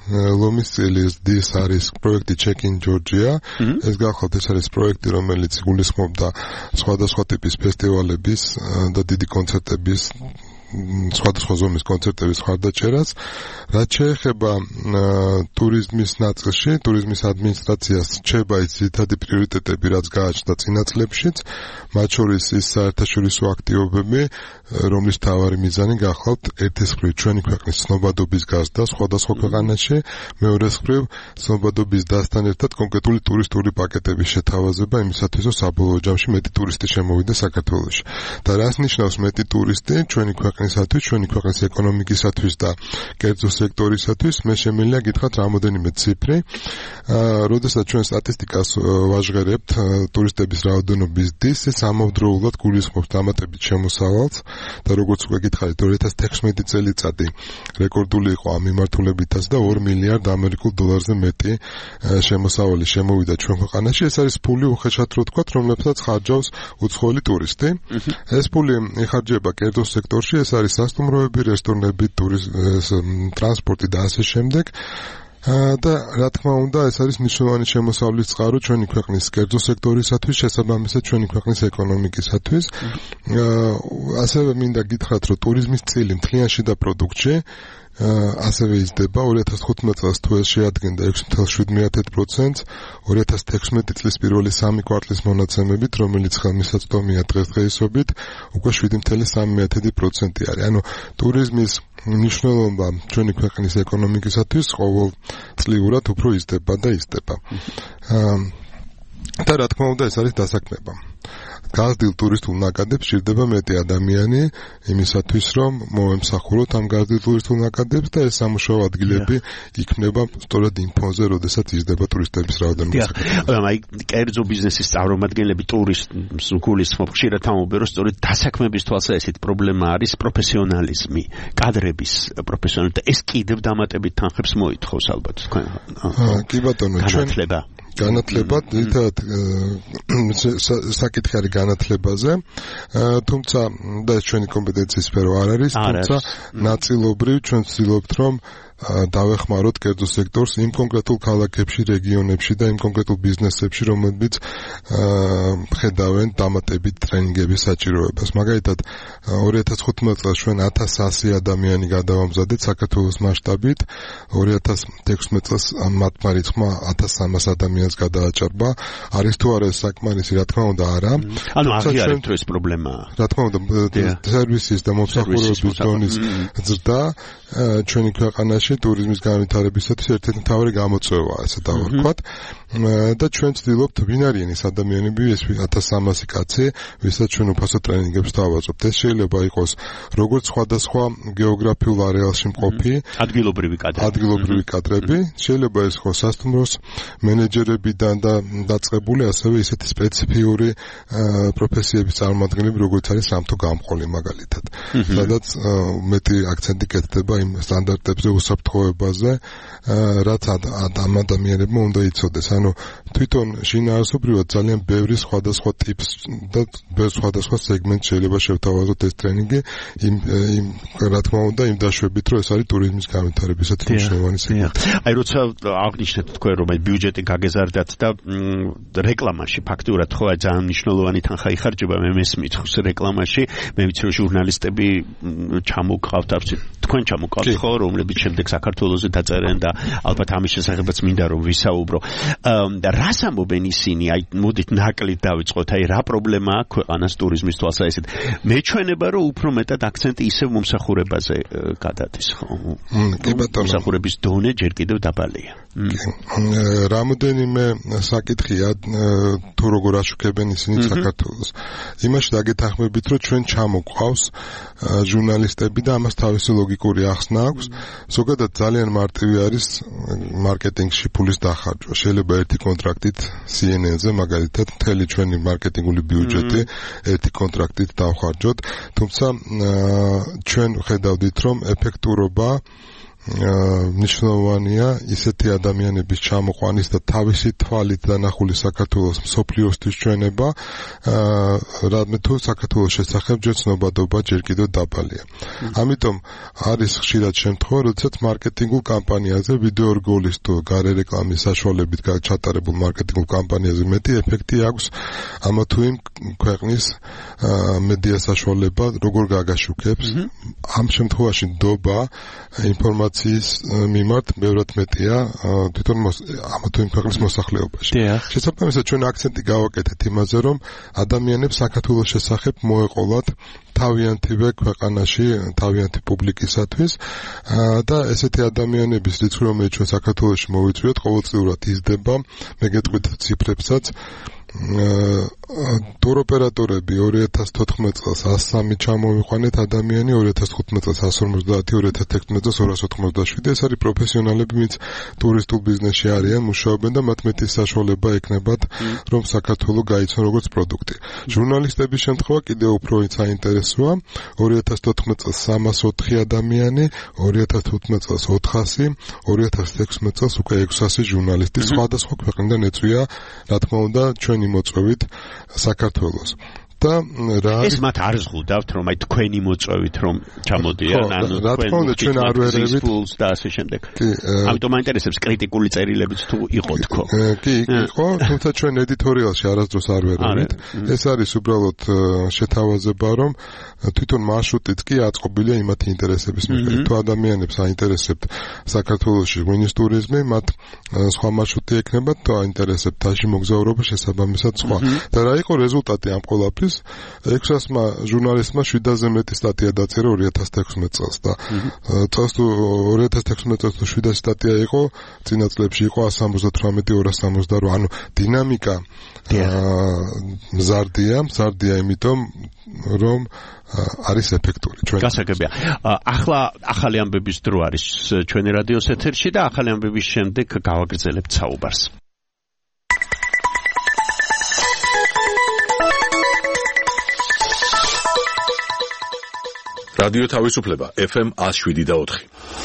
ლომის დის არის პროექტი Check in Georgia. ეს გახლავთ ეს არის პროექტი, რომელიც გულისხმობდა სხვადასხვა ტიპის ფესტივალების და დიდი კონცერტების სხვადასხვა ზომის კონცერტების ხარდაჭერას, რაც შეეხება ტურიზმის ნაწილში, ტურიზმის ადმინისტრაციას რჩება ის ძირითადი პრიორიტეტები, რაც გააჩნდა წინა წლებშიც, მათ შორის ის საერთაშორისო აქტივობები, რომლის მთავარი მიზანი გახლავთ ერთის მხრივ ჩვენი ქვეყნის ცნობადობის გაზრდა სხვადასხვა ქვეყანაში, მეორეს მხრივ ცნობადობის დასთან ერთად კონკრეტული ტურისტული პაკეტების შეთავაზება იმისათვის, რომ საბოლოო ჯამში მეტი ტურისტი შემოვიდეს საქართველოში. და რას ნიშნავს მეტი ტურისტი ჩვენი ქვეყნისათვის, ჩვენი ქვეყნის ეკონომიკისათვის და კერძო სექტორისათვის, მე შემიძლია გითხრათ რამოდენიმე ციფრი. როდესაც ჩვენ სტატისტიკას ვაჟღერებთ ტურისტების რაოდენობის დის, ეს ამავდროულად გულისხმობს დამატებით შემოსავალს და როგორც უკვე გითხარით 2016 წელიწადი რეკორდული იყო ამ მიმართულებითაც და 2 მილიარდ ამერიკულ დოლარზე მეტი შემოსავალი შემოვიდა ჩვენ ქვეყანაში. ეს არის ფული უხეშად რო ვთქვათ, რომლებსაც ხარჯავს უცხოელი ტურისტი. ეს ფული იხარჯება კერძო სექტორში, ეს არის სასტუმროები, რესტორნები, ტრანსპორტი და ასე შემდეგ. და რა თქმა უნდა, ეს არის მნიშვნელოვანი შემოსავლის წყარო ჩვენი ქვეყნის კერძო სექტორისათვის, შესაბამისად ჩვენი ქვეყნის ეკონომიკისათვის. ასევე მინდა გითხრათ, რომ ტურიზმის წილი მთლიანში და პროდუქტში ასევე იზრდება. 2015 წელს თუ ეს შეადგენდა 6.7%, 2016 წლის პირველი 3 კვარტლის მონაცემებით, რომელიც ხელმისაწვდომია დღესდღეობით, უკვე 7.3% არის. ანუ ტურიზმის მნიშვნელობა ჩვენი ქვეყნის ეკონომიკისათვის ყოველწლიურად უფრო იზრდება და იზრდება. და რა თქმა უნდა, ეს არის დასაქმება. გაზრდილ ტურისტულ ნაკადებს სჭირდება მეტი ადამიანი იმისათვის, რომ მოემსახუროთ ამ გაზრდილ ტურისტულ ნაკადებს და ეს სამუშაო ადგილები იქმნება სწორედ იმ ფონზე, როდესაც იზრდება ტურისტების რაოდენობა. აი, კერძო ბიზნესის წარმომადგენლები ტურისტს გულისხმობ ხშირად ამბობენ, რომ სწორედ დასაქმების თვალსაზრისით პრობლემა არის პროფესიონალიზმი, კადრების პროფესიონალიზმი. ეს კიდევ დამატებით თანხებს მოითხოვს ალბათ თქვენ. კი ბატონო, განათლება, ძირითადად საკითხი არის განათლებაზე, თუმცა და ეს ჩვენი კომპეტენციის სფერო არ არის, თუმცა ნაწილობრივ ჩვენ ვცდილობთ, რომ დავეხმაროთ კერძო სექტორს იმ კონკრეტულ ქალაქებში, რეგიონებში და იმ კონკრეტულ ბიზნესებში, რომლებიც ხედავენ დამატებით ტრენინგების საჭიროებას. მაგალითად, 2015 წელს ჩვენ 1100 ადამიანი გადავამზადეთ საქართველოს მასშტაბით, 2016 წელს მათმა რიცხვმა 1300 ადამიანს გადააჭარბა. არის თუ არა ეს საკმარისი, რა თქმა უნდა, არა. ანუ აღიარებთ რომ ეს პრობლემაა. რა თქმა უნდა, სერვისის და მომსახურების ზონის ზრდა ჩვენი ქვეყანაში ტურიზმის განვითარებისათვის ერთ-ერთი მთავარი გამოწვევაა, ესე დავარქვათ. და ჩვენ ვცდილობთ ვინ არიან ეს ადამიანები, ეს 1300 კაცი, ვისაც ჩვენ უფასო ტრენინგებს დავაწყობთ. ეს შეიძლება იყოს როგორც სხვადასხვა გეოგრაფიულ არეალში მყოფი ადგილობრივი კადრები, შეიძლება ეს იყოს სასტუმროს მენეჯერებიდან და დაწყებული ასევე ისეთი სპეციფიური პროფესიების წარმომადგენლები, როგორც არის სამთო გამყოლი მაგალითად. სადაც მეტი აქცენტი კეთდება იმ სტანდარტებზე, უსაფრთხოებაზე, რაც ამ ადამიანებმა უნდა იცოდეს. ანუ თვითონ შინაარსობრივად ძალიან ბევრი სხვადასხვა ტიპს და სხვადასხვა სეგმენტ შეიძლება შევთავაზოთ ეს ტრენინგი იმ რა თქმა უნდა იმ დაშვებით, რომ ეს არის ტურიზმის განვითარებისათვის მნიშვნელოვანი სეგმენტი. აი როცა აღნიშნეთ თქვენ რომ აი ბიუჯეტი გაგეზარდათ და რეკლამაში ფაქტურად ხო ძალიან მნიშვნელოვანი თანხა იხარჯება, მე მესმით რეკლამაში, მე ვიცი რომ ჟურნალისტები ჩამოყავთ, თქვენ ჩამოყავთ ხო, რომლებიც შემდეგ საქართველოსზე დაწერენ და ალბათ ამის შესახებაც მინდა რომ ვისაუბრო. და რას ამბობენ ისინი? აი მოდით ნაკლით დავიწყოთ, აი რა პრობლემაა ქვეყანას ტურიზმის თვალსაზრისით? მეჩვენება რომ უფრო მეტად აქცენტი ისევ მომსახურებაზე გადადის, ხო? კი ბატონო. მომსახურების დონე ჯერ კიდევ დაბალია. რამოდენიმე საკითხია თუ როგორ აშუქებენ ისინი საქართველოს. იმაში დაგეთანხმებით, რომ ჩვენ ჩამოყავს ჟურნალისტები და ამას თავისი ლოგიკური ახსნა აქვს. ზოგადად ძალიან მარტივი არის მარკეტინგში ფულის დახარჯვა. შეიძლება ერთი კონტრაქტით CNN-ზე მაგალითად მთელი ჩვენი მარკეტინგული ბიუჯეტი ერთი კონტრაქტით დავხარჯოთ, თუმცა ჩვენ ხედავდით, რომ ეფექტურობა ნიშნავანია ისეთი ადამიანების ჩამოყვანის და თავისი თვალით დანახული საქართველოს მსოფლიოსთვის ჩვენება, რადგან თუ საქართველოს შესახებ ჯერ ცნობადობა ჯერ კიდევ დაბალია. ამიტომ არის ხშირად შემთხვევა, როდესაც მარკეტინგულ კამპანიაზე ვიდეო რგოლის თუ გარე რეკლამის საშუალებით ჩატარებულ მარკეტინგულ კამპანიაზე მეტი ეფექტი აქვს ამა თუ იმ ქვეყნის მედია საშუალება როგორ გაგაშუქებს. ამ შემთხვევაში ნდობა ინფორმაციის მიმართ ბევრად მეტია თვითონ ამა თუ იმ ქვეყნის მოსახლეობაში. შესაბამისად ჩვენ აქცენტი გავაკეთეთ იმაზე, რომ ადამიანებს საქართველოს შესახებ მოეყოლათ თავიანთივე ქვეყანაში, თავიანთი პუბლიკისათვის და ესეთი ადამიანების რიცხვი, რომელიც ჩვენ საქართველოში მოვიწვიოთ, ყოველწლიურად იზრდება, მე გეტყვით ციფრებსაც. ტუროპერატორები 2014 წელს 103 ჩამოვიყვანეთ ადამიანი, 2015 წელს 150, 2016 წელს 297. ეს არის პროფესიონალები, ვინც ტურისტულ ბიზნესში არიან, მუშაობენ და მათ მეტი საშუალება ექნებათ, რომ საქართველო გაიცნონ როგორც პროდუქტი. ჟურნალისტების შემთხვევა კიდევ უფრო საინტერესოა. 2014 წელს 304 ადამიანი, 2015 წელს 400, 2016 წელს უკვე 600 ჟურნალისტი სხვადასხვა ქვეყნიდან ეწვია, რა თქმა უნდა, ჩვენი მოწვევით საქართველოს. და რა ეს მათ არ ზღუდავთ, რომ აი თქვენი მოწვევით რომ ჩამოდიან, ანუ რა თქმა უნდა ჩვენ არ ვერევით პულს და ასე შემდეგ. ამიტომ მაინტერესებს კრიტიკული წერილებიც თუ იყო თქო. კი, იყო, თუმცა ჩვენ ედიტორიალში არასდროს არ ვერევით. ეს არის უბრალოდ შეთავაზება, რომ თვითონ მარშრუტიც კი აწყობილია იმათი ინტერესების მიხედვით. თუ ადამიანებს აინტერესებთ საქართველოში ღვინის ტურიზმი, მათ სხვა მარშრუტი ექნებათ, თუ აინტერესებთ თაში მოგზაურობა, შესაბამისად სხვა. და რა იყო რეზულტატი ამ ყველაფრის? 600-მა ჟურნალისტმა 700-ზე მეტი სტატია დაწერა 2016 წელს და წელს თუ 2016 წელს თუ 700 სტატია იყო, წინა წლებში იყო 178-268, ანუ დინამიკა მზარდია, იმიტომ რომ არის ეფექტური. გასაგებია. ახლა ახალი ამბების დრო არის ჩვენი რადიოს ეთერში და ახალი ამბების შემდეგ გავაგრძელებთ საუბარს. რადიო თავისუფლება FM 107.4.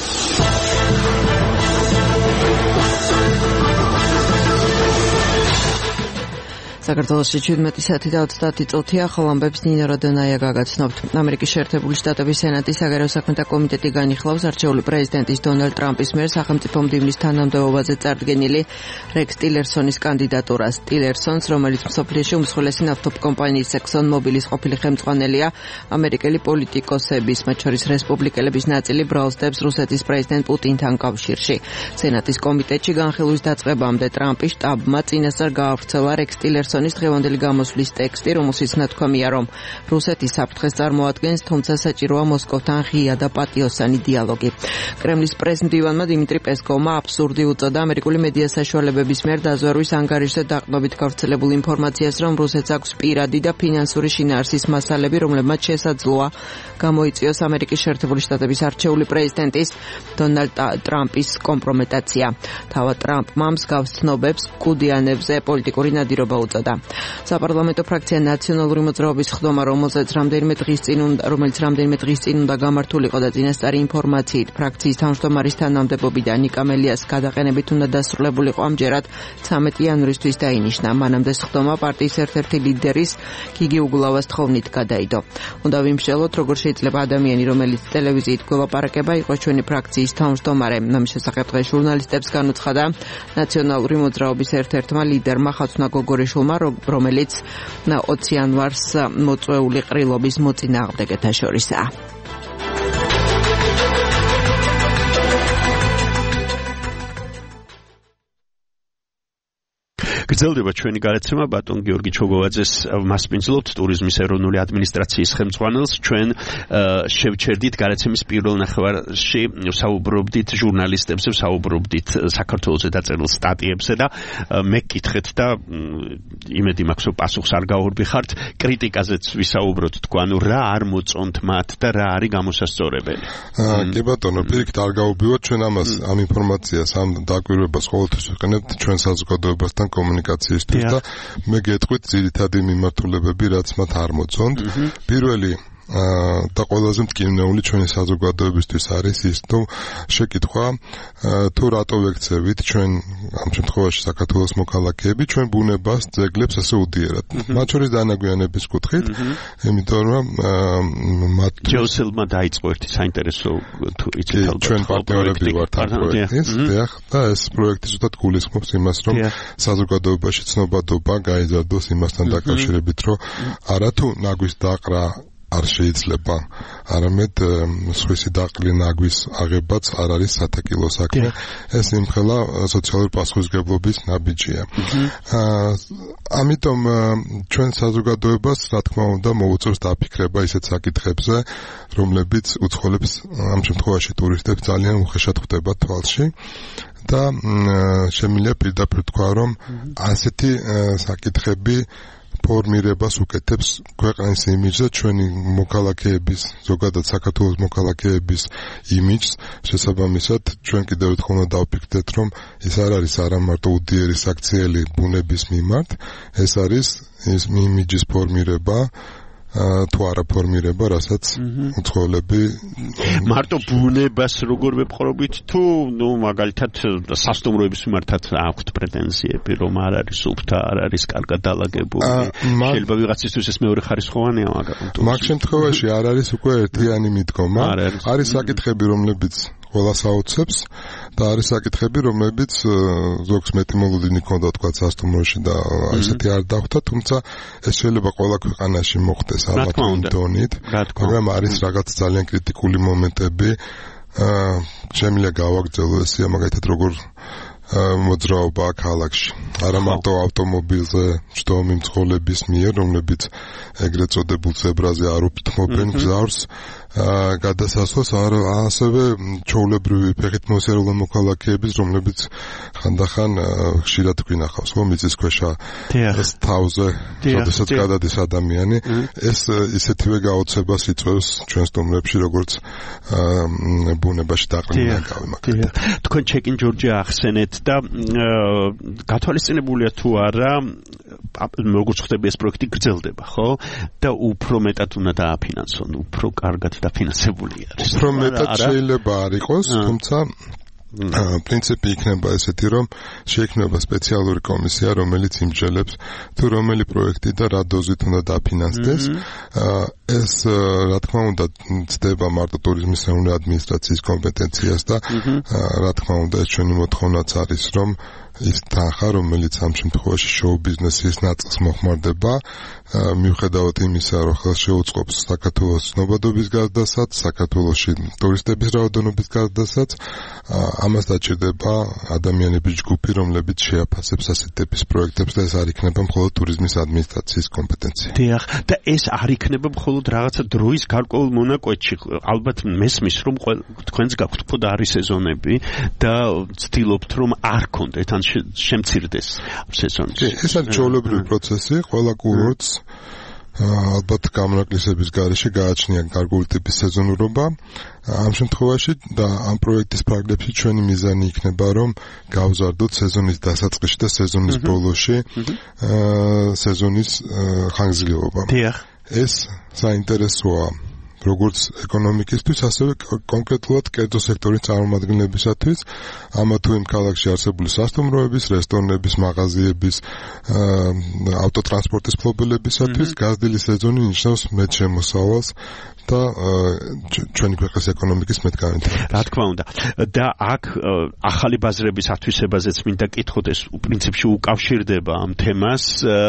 საქართველოში 17 საათი და 30 წუთია, ახალ ამბებს ნინო როდონაია გაგაცნობთ. ამერიკის შეერთებული შტატების სენატის საგარეო საქმეთა კომიტეტი განიხილავს არჩეული პრეზიდენტის დონალდ ტრამპის მიერ სახელმწიფო მდივნის თანამდებობაზე წარდგენილი რექს ტილერსონის კანდიდატურას. ტილერსონს, რომელიც მსოფლიოში უმსხვილესი ნავთობ კომპანიის Exxon Mobilis ყოფილი ხელმძღვანელია, ამერიკელი პოლიტიკოსების, მათ შორის რესპუბლიკელების ნაწილი ბრალსდებს რუსეთის პრეზიდენტ პუტინთან კავშირში. სენატის კომიტეტში განხილვის დაწყებამდე ტრამპის შტაბმა წინასწარ გაავრცელა რექს ტილერსონის დღევანდელი გამოსვლის ტექსტი, რომელშიც ნათქვამია, რომ რუსეთი საფრთხეს წარმოადგენს, თუმცა საჭიროა მოსკოვთან ღია და პატიოსანი დიალოგი. კრემლის პრესმდივანმა დიმიტრი პესკოვმა აბსურდი უწოდა ამერიკული მედია საშუალებების მიერ დაზვერვის ანგარიშზე დაყრდნობით გავრცელებულ ინფორმაციას, რომ რუსეთს აქვს პირადი და ფინანსური შინაარსის მასალები, რომლებმაც შესაძლოა გამოიწვიოს ამერიკის შეერთებული შტატების არჩეული პრეზიდენტის დონალდ ტრამპის კომპრომეტაცია. თავად ტრამპმა მსგავს ცნობებს კუდიანებზე პოლიტიკური ნადირობა უწოდა. საპარლამენტო ფრაქცია ნაციონალური მოძრაობის ხდომა, რომელიც რამდენიმე დღის წინ უნდა გამართულიყო და წინასწარი ინფორმაციით ფრაქციის თავმჯდომარის თანამდებობიდან ნიკა მელიას გადაყენებით უნდა დასრულებულიყო ამჯერად 13 იანვრისთვის დაინიშნა. მანამდე ხდომა პარტიის ერთ-ერთი ლიდერის გიგი უგულავას თხოვნით გადაიდო. უნდა ვიმსჯელოთ, როგორ შეიძლება ადამიანი, რომელიც ტელევიზიით გველაპარაკება, იყოს ჩვენი ფრაქციის თავმჯდომარე. ამის შესახებ დღეს ჟურნალისტებს განუცხადა ნაციონალური მოძრაობის ერთ-ერთმა ლიდერმა ხაცნა გოგორიშვილმა, რომელიც 20 იანვარს მოწვეული ყრილობის მოწინააღმდეგეთა შორისაა. გრძელდება ჩვენი გადაცემა ბატონ გიორგი ჩოგოვაძეს მასპინძლობთ ტურიზმის ეროვნული ადმინისტრაციის ხელმძღვანელს. ჩვენ შევჩერდით გადაცემის პირველ ნახევარში, საუბრობდით ჟურნალისტებზე, საუბრობდით საქართველოს დაწერილ სტატიებზე და მე გკითხეთ და იმედი მაქვს, რომ პასუხს არ გაურბიხართ. კრიტიკაზეც ვისაუბროთ თქვა, ანუ რა არ მოწონთ მათ და რა არის გამოსასწორებელი. კი ბატონო, პირიქით არ გაუბივოთ, ჩვენ ამას ამ ინფორმაციას, ამ დაკვირვებას ყოველთვის ვიყენებთ ჩვენ საზოგადოებასთან კომუნიკაციისთვის და მე გეტყვით ძირითადი მიმართულებები, რაც მათ არ მოწონთ. პირველი და ყველაზე მტკივნეული ჩვენი საზოგადოებისთვის არის ის, თუ შეკითხვა თუ რატო ვექცევით ჩვენ ამ შემთხვევაში საქართველოს მოქალაქეები ჩვენ ბუნებას ძეგლებს ასე უდიერად. მათ შორის დანაგვიანების კუთხით, იმიტომ რომ მათ ჯოსელმა დაიწყო ერთი საინტერესო თუ იცით ალბათ ჩვენ პარტნიორები ვართ ამ პროექტის, და ეს პროექტი ზუსტად გულისხმობს იმას, რომ საზოგადოებაში ცნობადობა გაიზარდოს იმასთან დაკავშირებით, რომ არა თუ ნაგვის დაყრა არ შეიძლება, არამედ სხვისი დაყრილი ნაგვის აღებაც არ არის სათეკილო საქმე. ეს იმხელა სოციალური პასუხისმგებლობის ნაბიჯია. ამიტომ ჩვენ საზოგადოებას, რა თქმა უნდა, მოუწევს დაფიქრება ისეთ საკითხებზე, რომლებიც უცხოელებს, ამ შემთხვევაში ტურისტებს ძალიან უხეშად ხვდება თვალში. და შემიძლია პირდაპირ თქვა, რომ ასეთი საკითხები ფორმირებას უკეთებს ქვეყნის იმიჯს და ჩვენი მოქალაქეების, ზოგადად საქართველოს მოქალაქეების იმიჯს, შესაბამისად ჩვენ კიდევ ერთხელ უნდა დავფიქრდეთ, რომ ეს არ არის არა მარტო უდიერი საქციელი ბუნების მიმართ, ეს არის ის იმიჯის ფორმირება, თუ არა ფორმირება, რასაც უცხოელები მარტო ბუნებას როგორ ვეპყრობით, თუ მაგალითად სასტუმროების მიმართაც აქვთ პრეტენზიები, რომ არ არის სუფთა, არ არის კარგად დალაგებული. შეიძლება ვიღაცისთვის ეს მეორე ხარისხოვანია, მაგრამ მაგ შემთხვევაში არ არის უკვე ერთიანი მიდგომა, არის საკითხები, რომლებიც ყველას აუცებს და არის საკითხები, რომლებიც ზოგს მეტი მოლოდინი ჰქონდა თქვა სასტუმროში და ასეთი არ დახვდა, თუმცა ეს შეიძლება ყველა ქვეყანაში მოხდეს ალბათ იმ დონით, მაგრამ არის რაღაც ძალიან კრიტიკული მომენტები, შემიძლია გავაგრძელო ესეა მაგალითად როგორ მოძრაობა ქალაქში. არა მარტო ავტომობილზე ჯდომი მძღოლების მიერ, რომლებიც ეგრეთ წოდებულ ზებრაზე არ უთმობენ გზავს, გადასასვლელს, ასევე ჩვეულებრივი ფეხით მოსიარულე მოქალაქეების, რომლებიც ხანდახან ხშირად გვინახავს, რომ მიწისქვეშა თავზე, როდესაც გადადის ადამიანი, ეს ისეთივე გაოცებას იწვევს ჩვენ სტუმრებში, როგორც ბუნებაში დაყრდნიან გავიმაგრეთ. თქვენ ჩეკინ ჯორჯი ახსენეთ და გათვალისწინებულია თუ არა, როგორც ხდება ეს პროექტი გრძელდება, ხო? და უფრო მეტად უნდა დააფინანსონ, უფრო კარგად დაფინანსებული არის. უფრო მეტად შეიძლება არ იყოს, თუმცა პრინციპი იქნება ესეთი, რომ შეიქმნება სპეციალური კომისია, რომელიც იმსჯელებს თუ რომელი პროექტი და რა დოზით უნდა დაფინანსდეს. ეს რა თქმა უნდა ცდება მარტო ტურიზმის ეროვნული ადმინისტრაციის კომპეტენციას და რა თქმა უნდა ეს ჩვენი მოთხოვნაც არის, რომ ის თანხა, რომელიც ამ შემთხვევაში შოუ ბიზნესის ნაწილს მოხმარდება, მიუხედავად იმისა, რომ ხელს შეუწყობს საქართველოს ცნობადობის გაზრდასაც, საქართველოში ტურისტების რაოდენობის გაზრდასაც, ამას დაჭირდება ადამიანების ჯგუფი, რომლებიც შეაფასებს ასეთ ტიპის პროექტებს და ეს არ იქნება მხოლოდ ტურიზმის ადმინისტრაციის კომპეტენცია. დიახ, და ეს არ იქნება მხოლოდ რაღაცა დროის გარკვეულ მონაკვეთში. ალბათ მესმის, რომ თქვენს გაქვთ მკვდარი სეზონები და ცდილობთ, რომ არ გქონდეთ ან შემცირდეს სეზონი. ეს არის ჩვეულებრივი პროცესი, ყველა კურორტს ალბათ გამონაკლისების გარეშე გააჩნია გარკვეული ტიპის სეზონურობა. ამ შემთხვევაში და ამ პროექტის ფარგლებში ჩვენი მიზანი იქნება, რომ გავზარდოთ სეზონის დასაწყისში და სეზონის ბოლოში სეზონის ხანგრძლივობა. ეს საინტერესოა როგორც ეკონომიკისთვის, ასევე კონკრეტულად კერძო სექტორის წარმომადგენლებისათვის, ამა თუ იმ ქალაქში არსებული სასტუმროების, რესტორნების, მაღაზიების, ავტოტრანსპორტის მფლობელებისათვის გაზრდილი სეზონი ნიშნავს მეტ შემოსავალს და ჩვენი ქვეყნის ეკონომიკის მეტ განვითარებას. რა თქმა უნდა. და აქ ახალი ბაზრების ათვისებაზეც მინდა კითხოთ, ეს პრინციპში უკავშირდება ამ თემას,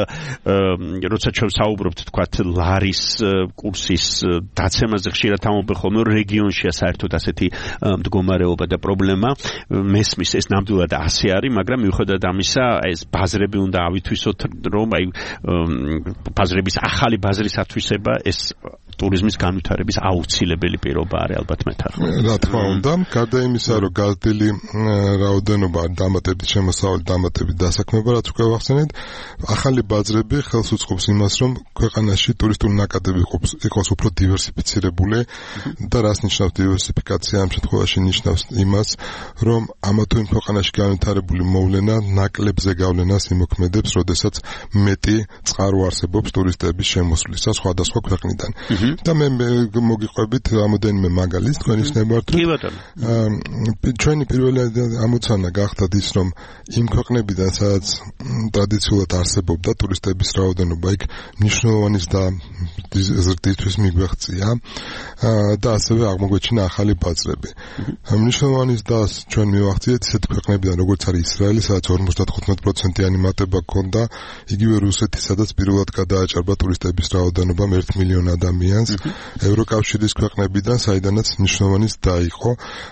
როცა ჩვენ საუბრობთ, თქვათ, ლარის კურსის დაცემაზე ხშირად ამბობენ ხოლმე, რომ რეგიონშია საერთოდ ასეთი მდგომარეობა და პრობლემა. მესმის ეს ნამდვილად ასე არის, მაგრამ მიუხედავად ამისა, ეს ბაზრები უნდა ავითვისოთ, რომ აი ბაზრების ახალი ბაზრის ათვისება ეს ტურიზმის განვითარების აუცილებელი პირობა არის ალბათ მეთანხმება. რა თქმა უნდა, გარდა იმისა, რომ გაზრდილი რაოდენობა დამატებით შემოსავალი, დამატებით დასაქმება, რაც უკვე ვახსენეთ, ახალი ბაზრები ხელს უწყობს იმას, რომ ქვეყანაში ტურისტული ნაკადები იყოს უფრო დივერსიფიცირებული. დიფერენცირებული და რას ნიშნავს დივერსიფიკაცია ამ შემთხვევაში ნიშნავს იმას, რომ ამა თუ იმ ქვეყანაში განვითარებული მოვლენა ნაკლებზე გავლენას იმოქმედებს, როდესაც მეტი წყარო არსებობს ტურისტების შემოსვლისა სხვადასხვა ქვეყნიდან. და მე მოგიყვებით რამოდენიმე მაგალითს თქვენის ნებართვით. კი ბატონო. ჩვენი პირველი ამოცანა გახდა ის, რომ იმ ქვეყნებიდან, სადაც ტრადიციულად არსებობდა ტურისტების რაოდენობა, იქ მნიშვნელოვანის და ზრდისთვის მიგვეღწია და ასევე აღმოგვეჩინა ახალი ბაზრები. მნიშვნელოვანის და ჩვენ მივახციეთ ისეთ ქვეყნებიდან, როგორც არის ისრაელი, სადაც 55%-იანი მატება ჰქონდა, იგივე რუსეთი, სადაც პირველად გადააჭარბა ტურისტების რაოდენობამ 1 მილიონ ადამიანს, ევროკავშირის ქვეყნებიდან, საიდანაც მნიშვნელოვანის დაიყო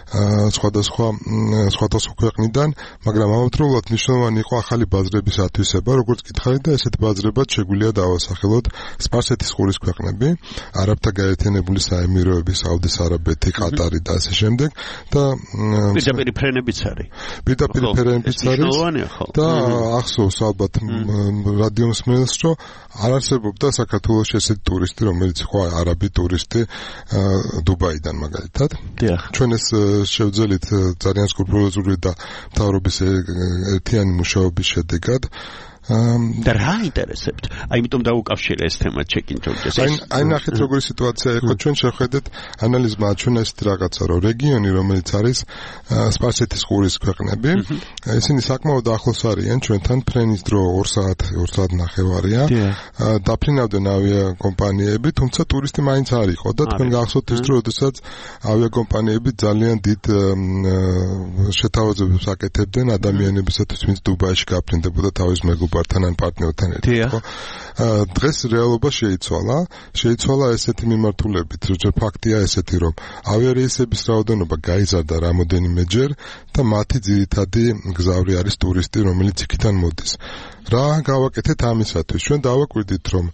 სხვადასხვა ქვეყნიდან, მაგრამ ამავდროულად მნიშვნელოვანი იყო ახალი ბაზრების ათვისება, როგორც გითხარით და ესეთ ბაზრებად შეგვიძლია დავასახელოთ სპარსეთის ყურის ქვეყნები, არაბთა გაერთიანებული საემიროები, საუდის არაბეთი, ყატარი და ასე შემდეგ და პირდაპირ ფრენებიც არის. პირდაპირ ფრენებიც არის და ახსოვს ალბათ რადიო მსმენელს, რომ არ არსებობდა საქართველოში ესეთი ტურისტი, რომელიც იყო არაბი ტურისტი დუბაიდან მაგალითად. ჩვენ ეს შევძელით ძალიან სკრუპულოზური და მთავრობის ერთიანი მუშაობის შედეგად და რა ინტერესებთ? ამიტომ დაუკავშირე ეს თემა ჩეკინჯორჯეს. აი ნახეთ როგორი სიტუაცია იყო, ჩვენ შევხედეთ ანალიზმა აჩვენა ესეთი რაღაცა, რომ რეგიონი, რომელიც არის სპარსეთის ყურის ქვეყნები, ისინი საკმაოდ ახლოს არიან ჩვენთან, ფრენის დრო 2 საათი ნახევარია. დაფრინავდნენ ავიაკომპანიები, თუმცა ტურისტი მაინც არ იყო და თქვენ გახსოვთ ის დრო, როდესაც ავიაკომპანიები ძალიან დიდ შეთავაზებებს აკეთებდნენ ადამიანებისათვის, ვინც დუბაიში გაფრინდებოდა თავის მეგობართან ან პარტნიორთან ერთად. დღეს რეალობა შეიცვალა ესეთი მიმართულებით, რომ ფაქტია ესეთი, რომ ავიარეისების რაოდენობა გაიზარდა რამოდენიმეჯერ და მათი ძირითადი მგზავრი არის ტურისტი, რომელიც იქიდან მოდის. რა გავაკეთეთ ამისათვის? ჩვენ დავაკვირდით, რომ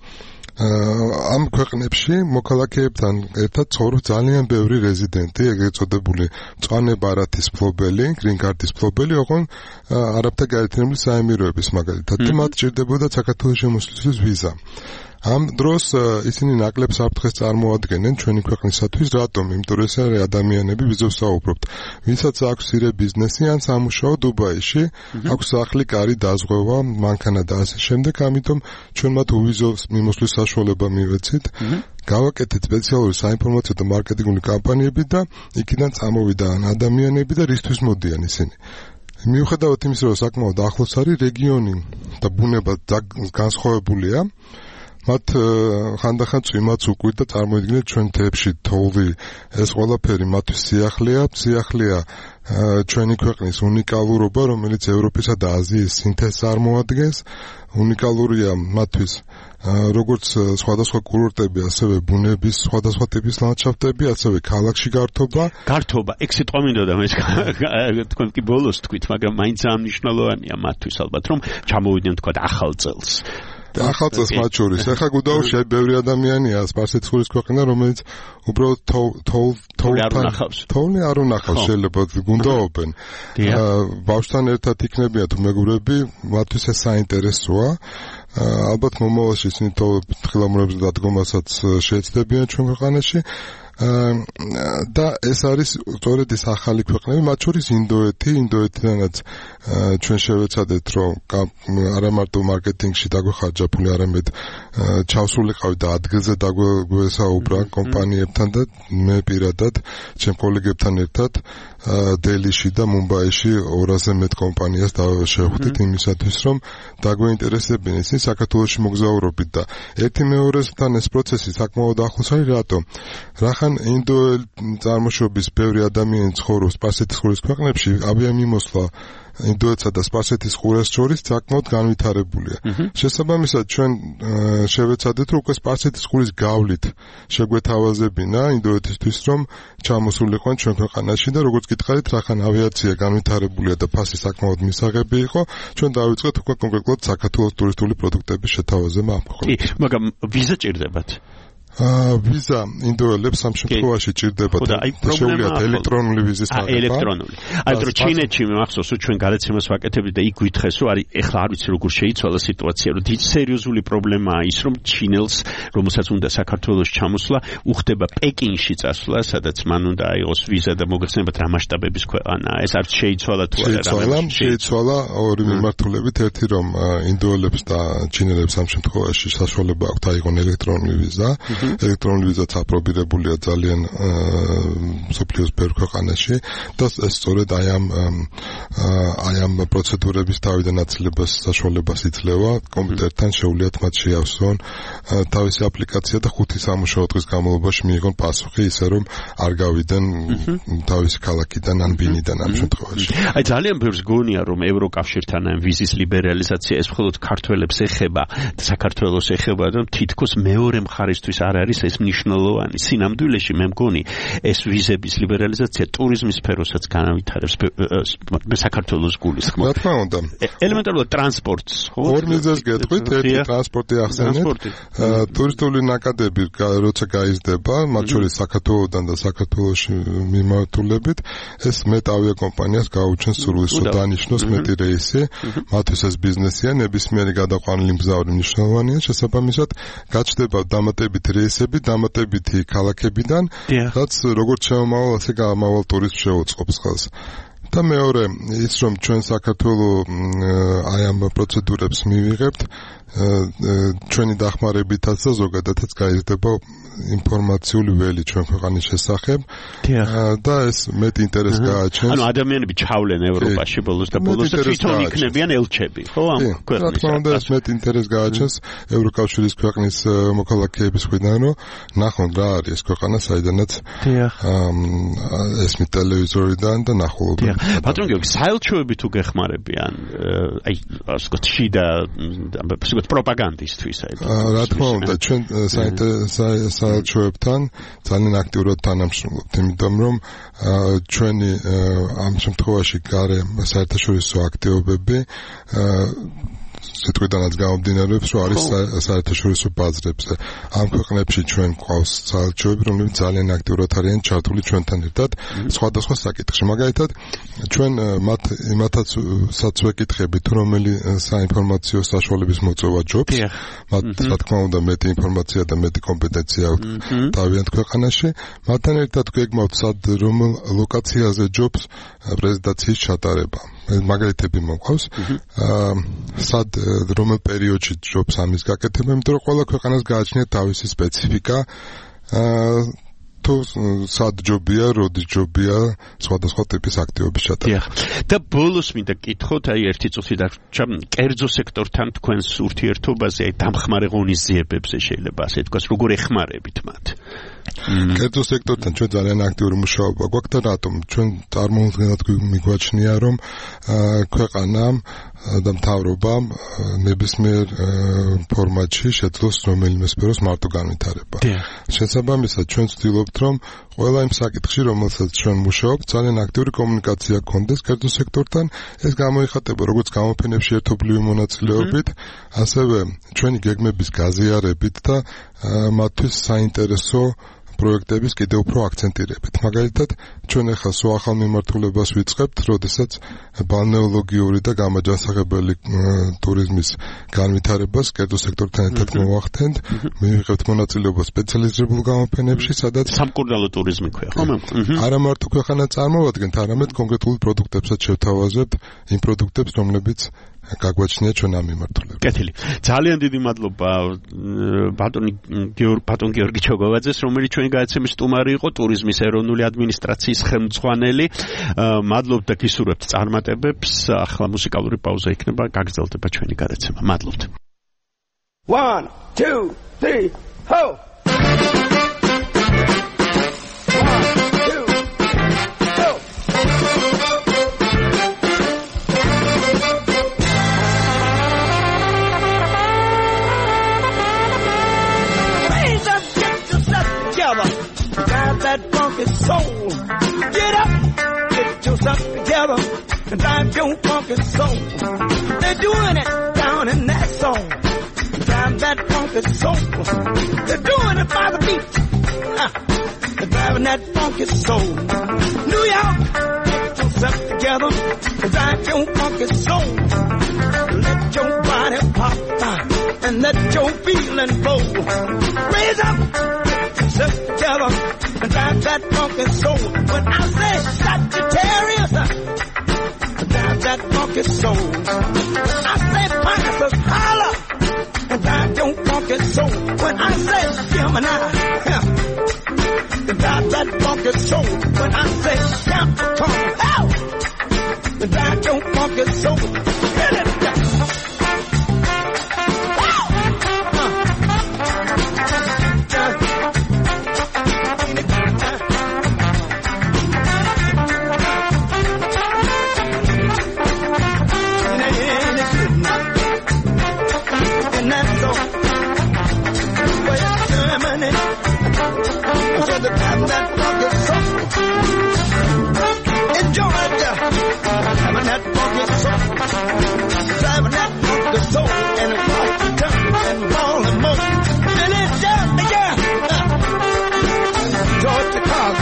ამ ქვეყნებში მოქალაქეებთან ერთად ცხოვრობს ძალიან ბევრი რეზიდენტი, ეგრეთ წოდებული მწვანე ბარათის მფლობელი, green card-ის მფლობელი, ოღონ არაბთა გაერთიანებული საემიროების მაგალითად და მათ ჭირდებოდა საქართველოს შემოსვლისთვის ვიზა. ამ დროს ისინი ნაკლებ საფრთხეს წარმოადგენენ ჩვენი ქვეყნისათვის, რატომ? იმიტომ რომ ეს არის ადამიანები, ვიზებს საუბრობთ, ვისაც აქვს მცირე ბიზნესი ან სამუშაო დუბაიში, აქვს სახლი, კარი, დაზღვევა, მანქანა და ასე შემდეგ, ამიტომ ჩვენ მათ უვიზო მიმოსვლის საშუალება მივეცით. გავაკეთეთ სპეციალური საინფორმაციო და მარკეტინგული კამპანიები და იქიდან წამოვიდა ადამიანები და რისთვის მოდიან ისინი. მიუხედავად იმისა, რომ საკმაოდ ახლოს არის რეგიონი და ბუნება განსხვავებულია, მათ ხანდახან წვიმაც უკვირ და წარმოიდგინეთ ჩვენ თებში თოვლი, ეს ყველაფერი მათთვის სიახლეა ჩვენი ქვეყნის უნიკალურობა, რომელიც ევროპისა და აზიის სინთეზს წარმოადგენს. უნიკალურია მათთვის როგორც სხვადასხვა კურორტები, ასევე ბუნების სხვადასხვა ტიპის ლანდშაფტები, ასევე ქალაქში გართობა. ეგ სიტყვა მინდოდა მე თქვენ კი ბოლოს თქვით, მაგრამ მაინც ამნიშნულოვანია მათთვის ალბათ, რომ ჩამოვიდნენ თქვა ახალ წელს. ახალ წელს მათ შორის. ახლა გუდაოში ბევრი ადამიანია სპარსეთის ყურის ქვეყნიდან, რომელიც უბრალოდ თოვლი არ უნახავს, შეიძლება გუნდაობენ. ბავშვთან ერთად იქნებიან თუ მეგობრები, მათთვის ეს საინტერესოა. ალბათ მომავალში ისინი თხილამურების დადგომასაც შეეცდებიან ჩვენ ქვეყანაში. და ეს არის სწორედ ეს ახალი ქვეყნები, მათ შორის ინდოეთიდანაც ჩვენ შევეცადეთ, რომ არა მარტო მარკეტინგში დაგვეხარჯაფული, არამედ ჩავსულიყავი და ადგილზე დაგვესაუბრა კომპანიებთან და მე პირადად ჩემ კოლეგებთან ერთად დელიში და მუმბაიში 200-ზე მეტ კომპანიას შევხვდით იმისათვის, რომ დაგვეინტერესებინ ისინი საქართველოში მოგზაურობით და ერთი მეორესთან ეს პროცესი საკმაოდ ახლოს არის, რატომ? რახან ინდოელ წარმოშობის ბევრი ადამიანი ცხოვრობს სპარსეთის ყურის ქვეყნებში, ავიამიმოსვლა ინდოეთსა და სპარსეთის ყურეს შორის საკმაოდ განვითარებულია. შესაბამისად, ჩვენ შევეცადეთ, რომ უკვე სპარსეთის ყურის გავლით შეგვეთავაზებინა ინდოეთისთვის, რომ ჩამოსულიყვნენ ჩვენ ქვეყანაში და როგორც გითხარით, რახან ავიაცია განვითარებულია და ფასი საკმაოდ მისაღები იყო, ჩვენ დავიწყეთ უკვე კონკრეტულად საქართველოს ტურისტული პროდუქტების შეთავაზება ამ ქვეყნებში. მაგრამ ვიზა ჭირდებათ? ვიზა ინდოელებს ამ შემთხვევაში ჭირდებათ შეუძლიათ ელექტრონული ვიზის მიღება. ელექტრონული. აი რომ ჩინეთში მახსოვს რომ ჩვენ გადაცემას ვაკეთებდი და იქ გითხეს რომ არის ეხლა არ ვიცი როგორ შეიცვალა სიტუაცია რომ დიდი სერიოზული პრობლემაა ის რომ ჩინელს რომელსაც უნდა საქართველოს ჩამოსვლა უხდება პეკინში წასვლა სადაც მან უნდა აიღოს ვიზა და მოგეხსენებათ რა მასშტაბების ქვეყანაა ეს არც შეიცვალა თუ არა შეიცვალა ორი მიმართულებით ერთი რომ ინდოელებს და ჩინელებს ამ შემთხვევაში საშუალება აქვთ აიღონ ელექტრონული ვიზა ელექტრონული ვიზაც აპრობირებულია ძალიან მსოფლიოს ბევრ ქვეყანაში და ეს სწორედ აი ამ პროცედურების თავიდან აცილებას საშუალებას იძლევა კომპიუტერთან შეუძლიათ მათ შეავსონ თავისი აპლიკაცია და 5 სამუშაო დღის განმავლობაში მიიღონ პასუხი ისე რომ არ გავიდნენ თავისი ქალაქიდან ან ბინიდან ამ შემთხვევაში. აი ძალიან ბევრს გონია რომ ევროკავშირთან ამ ვიზის ლიბერალიზაცია ეს მხოლოდ ქართველებს ეხება და საქართველოს ეხება და თითქოს მეორე მხარისთვის არ არის ეს მნიშვნელოვანი. სინამდვილეში მე მგონი ეს ვიზების ლიბერალიზაცია ტურიზმის სფეროსაც განავითარებს საქართველოს გულისხმობ. რა თქმა უნდა. ელემენტარულად ტრანსპორტს ხო? ორ მიზეზს გეტყვით, ერთი ტრანსპორტი ახსენეთ. ტურისტული ნაკადები როცა გაიზრდება, მათ შორის საქართველოსთან და საქართველოში მიმართულებით, ეს მეტ ავიაკომპანიას გაუჩენს სურვილს, რომ დანიშნოს მეტი რეისი, მათთვის ეს ბიზნესია, ნებისმიერი გადაყვანილი მგზავრი მნიშვნელოვანია, შესაბამისად გაჩნდება დამატებითი რეისები, დამატებითი ქალაქებიდან, რაც როგორც შემომავალ, ასე გამავალ ტურისტს შეუწყობს ხელს. და მეორე ის რომ ჩვენ საქართველოს აი ამ პროცედურებს მივიღებთ ჩვენი დახმარებითაც და ზოგადადაც გაიზრდება ინფორმაციული ველი ჩვენ ქვეყნის შესახებ და ეს მეტ ინტერესს გააჩენს. ანუ ადამიანები ჩავლენ ევროპაში ბოლოს და ბოლოს თვითონ იქნებიან ელჩები, ხო ამ ქვეყნის. რა თქმა უნდა ეს მეტ ინტერესს გააჩენს ევროკავშირის ქვეყნის მოქალაქეების მხრიდან რომ ნახონ რა არის ეს ქვეყანა საიდანაც ესმით ტელევიზორიდან და ნახულობენ. ბატონ გიორგი საელჩოები თუ გეხმარებიან აი ასე ვთქვათ შიდა პროპაგანდისტვის აი რა თქმა უნდა ჩვენ საელჩოებთან ძალიან აქტიურად თანამშრომლობთ იმიტომ რომ ჩვენი ამ შემთხვევაში გარე საერთაშორისო აქტივობები სიტყვიდანაც გამომდინარეობს რომ არის საერთაშორისო ბაზრებზე ამ ქვეყნებში ჩვენ გვყავს საელჩოები რომლებიც ძალიან აქტიურად არიან ჩართული ჩვენთან ერთად სხვადასხვა საკითხში მაგალითად ჩვენ იმათაც ვეკითხებით რომელი საინფორმაციო საშუალების მოწვევა ჯობს მათ რა თქმა უნდა მეტი ინფორმაცია და მეტი კომპეტენცია აქვს თავიანთ ქვეყანაში მათთან ერთად გვეგმავთ სად რომელ ლოკაციაზე ჯობს პრეზენტაციის ჩატარება მაგალითები მოყავს სად რომელ პერიოდში ჯობს ამის გაკეთება იმიტომ რომ ყველა ქვეყანას გააჩნია თავისი სპეციფიკა თუ სად ჯობია, როდის ჯობია სხვადასხვა ტიპის აქტივობის ჩატარება. და ბოლოს მინდა გითხოთ, აი ერთი წუთი დარჩა, კერძო სექტორთან თქვენს ურთიერთობაზე, აი დამხმარე ღონისძიებებზე შეიძლება ასე თქვას, როგორ ეხმარებით მათ? კერძო სექტორთან ჩვენ ძალიან აქტიური მუშაობა გვაქვს და რატომ ჩვენ წარმოუდგენლად მიგვაჩნია რომ ქვეყანამ და მთავრობამ ნებისმიერ ფორმატში შეძლოს რომელიმე სფეროს მარტო განვითარება. შესაბამისად ჩვენ ვცდილობთ რომ ყველა იმ საკითხში რომელსაც ჩვენ მუშაობთ ძალიან აქტიური კომუნიკაცია გქონდეს კერძო სექტორთან ეს გამოიხატება როგორც გამოფენებში ერთობლივი მონაწილეობით ასევე ჩვენი გეგმების გაზიარებით და მათთვის საინტერესო პროექტების კიდევ უფრო აქცენტირებით. მაგალითად, ჩვენ ახლა სულ ახალ მიმართულებას ვიწყებთ, როდესაც ბალნეოლოგიური და გამაჯანსაღებელი ტურიზმის განვითარებას კერძო სექტორთან ერთად მოვახდენთ. მივიღებთ მონაწილეობა სპეციალიზებულ გამოფენებში, სადაც სამკურნალო ტურიზმი ქვია, ხო? არა მარტო ქვეყანა წარმოვადგენთ, არამედ კონკრეტულ პროდუქტებსაც შევთავაზებთ, იმ პროდუქტებს, რომლებიც გაგვაჩნია ჩვენ ამ მიმართულებით. კეთილი. ძალიან დიდი მადლობა ბატონ გიორგი ჩოგოვაძეს, რომელიც ჩვენი გადაცემის სტუმარი იყო, ტურიზმის ეროვნული ადმინისტრაციის ხელმძღვანელი. მადლობთ და გისურვებთ წარმატებებს. ახლა მუსიკალური პაუზა იქნება, გაგრძელდება ჩვენი გადაცემა. მადლობთ. 1 2 3 ho that funky soul. Get up, get yourself together, and drive your funky soul. They're doing it down in that song. drive that funky soul. They're doing it by the beat. They're driving that funky soul. New York, get yourself together and drive your funky soul. Let your body pop and let your feeling flow. Raise up, get yourself together and drive that funky soul. When I say Sagittarius, drive that funky soul. I say Pisces, holler and drive your funky soul. When I say Gemini, drive that funky soul. When I say Capricorn, drive your funky soul. Hit it, driving that funky soul and rock and turn and ball and moan. And it's George Chicago.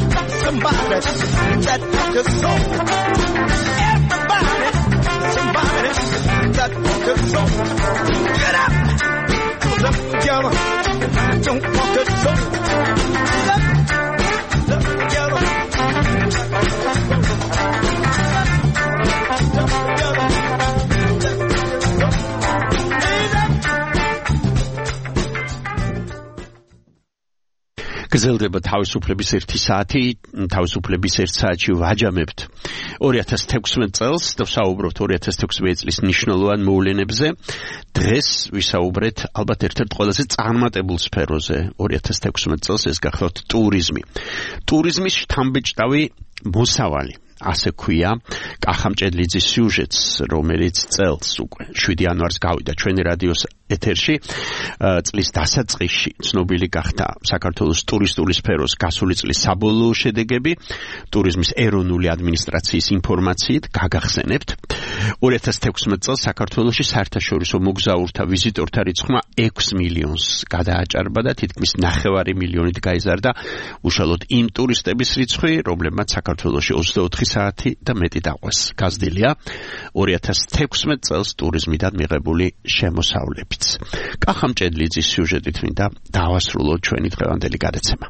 Somebody, that funky soul. Everybody, somebody. control. Get up. Look together. Don't want control. Look together. გრძელდება თავისუფლების 1 საათი, თავისუფლების 1 საათში ვაჯამებთ 2016 წელს და ვსაუბრობთ 2016 წლის მნიშვნელოვან მოვლენებზე. დღეს ვისაუბრეთ ალბათ ერთ-ერთ ყველაზე წარმატებულ სფეროზე 2016 წელს, ეს გახლავთ ტურიზმი. ტურიზმის შთამბეჭდავი მოსავალი. ასე ქვია კახამჭედლიძის სიუჟეტს, რომელიც წელს უკვე 7 იანვარს გავიდა ჩვენი რადიოს ეთერში. წლის დასაწყისში ცნობილი გახდა საქართველოს ტურისტული სფეროს გასული წლის საბოლოო შედეგები. ტურიზმის ეროვნული ადმინისტრაციის ინფორმაციით გაგახსენებთ. 2016 წელს საქართველოში საერთაშორისო მოგზაურთა ვიზიტორთა რიცხვმა 6 მილიონს გადააჭარბა და თითქმის 9 მილიონით გაიზარდა უშუალოდ იმ ტურისტების რიცხვი, რომლებმაც საქართველოში 24 საათი და მეტი დაყვეს. გაზრდილია 2016 წელს ტურიზმიდან მიღებული შემოსავლებით. კახამჭედლიძის სიუჟეტით მინდა დავასრულოთ ჩვენი დღევანდელი გადაცემა.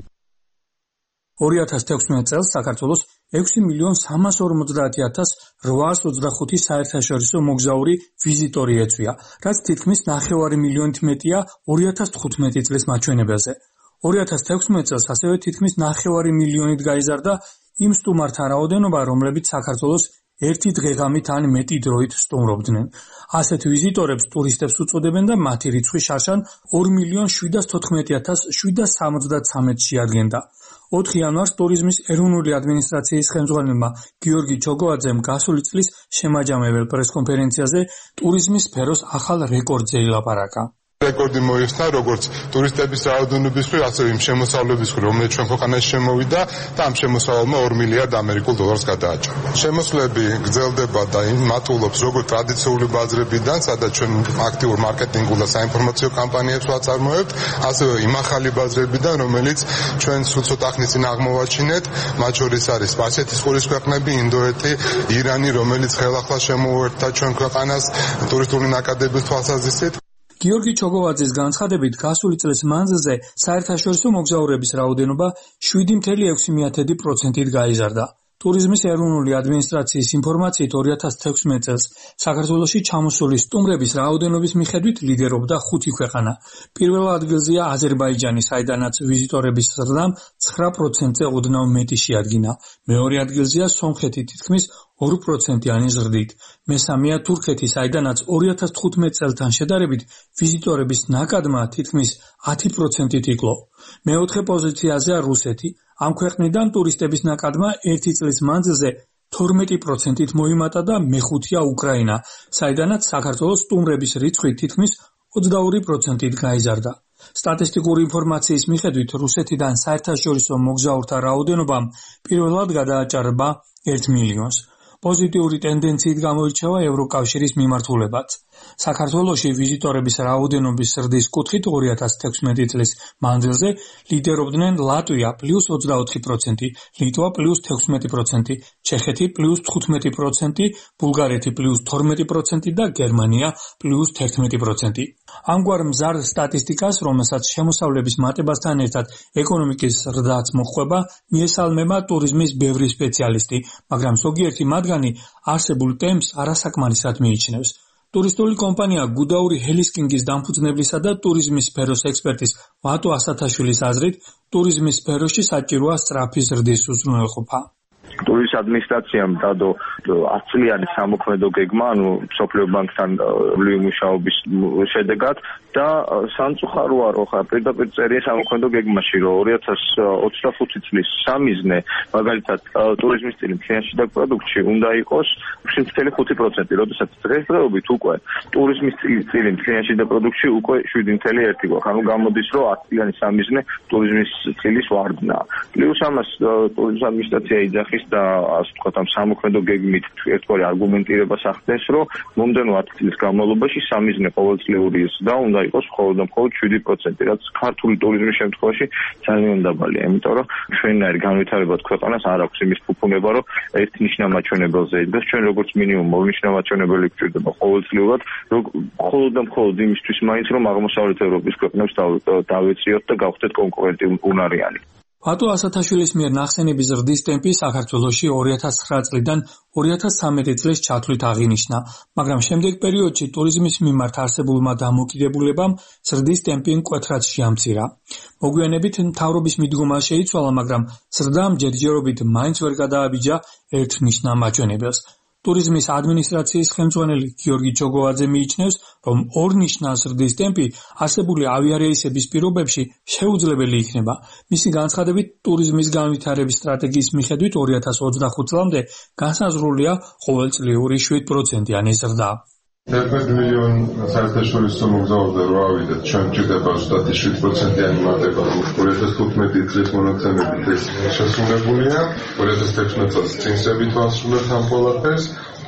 2016 წელს საქართველოს 6.350.825 საერთაშორისო მოგზაური ვიზიტორი ეწვია, რაც თითქმის 9 მილიონით მეტია 2015 წლის მაჩვენებელზე. 2016 წელს ასევე თითქმის 9 მილიონით გაიზარდა იმ სტუმართა რაოდენობა, რომლებიც საქართველოს ერთი დღეღამით ან მეტი დროით სტუმრობდნენ. ასეთ ვიზიტორებს ტურისტებს უწოდებენ და მათი რიცხვი შარშან 2.714.773 შეადგენდა. 4 იანვარს ტურიზმის ეროვნული ადმინისტრაციის ხელმძღვანელმა გიორგი ჩოგოვაძემ გასული წლის შემაჯამებელ პრესკონფერენციაზე ტურიზმის სფეროს ახალ რეკორდზე ილაპარაკა. რეკორდი მოიხსნა როგორც ტურისტების რაოდენობის მხრივ, ასევე იმ შემოსავლების მხრივ, რომელიც ჩვენ ქვეყანაში შემოვიდა და ამ შემოსავალმა 2 მილიარდ ამერიკულ დოლარს გადააჭარბა. შემოსვლები გრძელდება და მატულობს როგორც ტრადიციული ბაზრებიდან, სადაც ჩვენ აქტიურ მარკეტინგულ და საინფორმაციო კამპანიებს ვაწარმოებთ, ასევე იმ ახალი ბაზრებიდან, რომელიც ჩვენ სულ ცოტა ხნის წინ აღმოვაჩინეთ, მათ შორის არის სპარსეთის ყურის ქვეყნები, ინდოეთი, ირანი, რომელიც ხელახლა შემოუერთდა ჩვენ ქვეყანას ტურისტული ნაკადების თვალსაზრისით. გიორგი ჩოგოვაძის განცხადებით, გასული წლის მანძილზე საერთაშორისო მოგზაურების რაოდენობა 7.6%-ით გაიზარდა. ტურიზმის ეროვნული ადმინისტრაციის ინფორმაციით 2016 წელს საქართველოში ჩამოსული სტუმრების რაოდენობის მიხედვით ლიდერობდა 5 ქვეყანა. პირველ ადგილზეა აზერბაიჯანი, საიდანაც ვიზიტორების ზრდამ 9%-ზე ოდნავ მეტი შეადგინა. მეორე ადგილზეა სომხეთი თითქმის 2%-იანი ზრდით. მესამეა თურქეთი, საიდანაც 2015 წელთან შედარებით ვიზიტორების ნაკადმა თითქმის 10%-ით იკლო. მეოთხე პოზიციაზეა რუსეთი. ამ ქვეყნიდან ტურისტების ნაკადმა ერთი წლის მანძილზე 12%-ით მოიმატა და მეხუთეა უკრაინა, საიდანაც საქართველოს სტუმრების რიცხვი თითქმის 22%-ით გაიზარდა. სტატისტიკური ინფორმაციის მიხედვით რუსეთიდან საერთაშორისო მოგზაურთა რაოდენობამ პირველად გადააჭარბა 1 მილიონს. პოზიტიური ტენდენციით გამოირჩევა ევროკავშირის მიმართულებაც. საქართველოში ვიზიტორების რაოდენობის ზრდის კუთხით 2016 წლის მანძილზე ლიდერობდნენ ლატვია +24%, ლიტვა +16%, ჩეხეთი +15%, ბულგარეთი +12% და გერმანია +11%. ამგვარ მზარ სტატისტიკას, რომელსაც შემოსავლების მატებასთან ერთად ეკონომიკის ზრდაც მოჰყვება, მიესალმება ტურიზმის ბევრი სპეციალისტი, მაგრამ ზოგიერთი მათგანი არსებულ ტემპს არასაკმარისად მიიჩნევს. ტურისტული კომპანია გუდაური ჰელისკინგის დამფუძნებლისა და ტურიზმის სფეროს ექსპერტის ვატო ასათაშვილის აზრით, ტურიზმის სფეროში საჭიროა სწრაფი ზრდის უზრუნველყოფა. ტურისტ ადმინისტრაციამ დადო 10 წლიანი სამოქმედო გეგმა, სოფლიო ბანკთან მუშაობის შედეგად და სამწუხაროა, რომ ხა პირდაპირ წერია სამოქმედო გეგმაში, რომ 2025 წლის სამიზნე, მაგალითად ტურიზმის წილი მთლიანში და პროდუქტში უნდა იყოს 7.5%, როდესაც დღესდღეობით უკვე ტურიზმის წილი მთლიანში და პროდუქტში უკვე 7.1 გვაქვს. ანუ გამოდის, რომ 10 წლიანი სამიზნე ტურიზმის წილის ვარდნაა. პლუს ამას ტურიზმის ადმინისტრაცია იძახის და ასე ვთქვათ ამ სამოქმედო გეგმით ერთგვარი არგუმენტირებას ახდენს, რომ მომდევნო 10 წლის განმავლობაში სამიზნე ყოველწლიური ზრდა უნდა იყოს მხოლოდ 7%, რაც ქართული ტურიზმის შემთხვევაში ძალიან დაბალია, იმიტომ რომ ჩვენნაირ განვითარებად ქვეყანას არ აქვს იმის ფუფუნება, რომ ერთ ნიშნამაჩვენებელზე იდგას. ჩვენ როგორც მინიმუმ ორ ნიშნამაჩვენებელი გვჭირდება ყოველწლიურად, მხოლოდ იმისთვის მაინც რომ აღმოსავლეთ ევროპის ქვეყნებს დავეციოთ და გავხდეთ კონკურენტი უნარიანი. ბატო ასათაშვილის მიერ ნახსენების ზრდის ტემპი საქართველოში 2009 წლიდან 2013 წლის ჩათვლით აღინიშნა, მაგრამ შემდეგ პერიოდში ტურიზმის მიმართ არსებულმა დამოკიდებულებამ ზრდის ტემპი მკვეთრად შეამცირა. მოგვიანებით მთავრობის მიდგომა შეიცვალა, მაგრამ ზრდამ ჯერჯერობით მაინც ვერ გადააბიჯა ერთ ნიშნამაჩვენებელს. ტურიზმის ადმინისტრაციის ხელმძღვანელი გიორგი ჩოგოვაძე მიიჩნევს, რომ ორნიშნა ზრდის ტემპი არსებული ავიარეისების პირობებში შეუძლებელი იქნება. მისი განცხადებით, ტურიზმის განვითარების სტრატეგიის მიხედვით 2025 წლამდე განსაზღვრულია ყოველწლიური 7%-იანი ზრდა. 11 მილიონ საერთაშორისო მოგზაურზე რო ავიდეთ, ჩვენ ჭირდება ზუსტად 7%-იანი მატება, რომ 2015 წლის მონაცემებით ეს შესრულებულია, 2016 წელს წინსებით ვასრულებთ ამ ყველაფერს,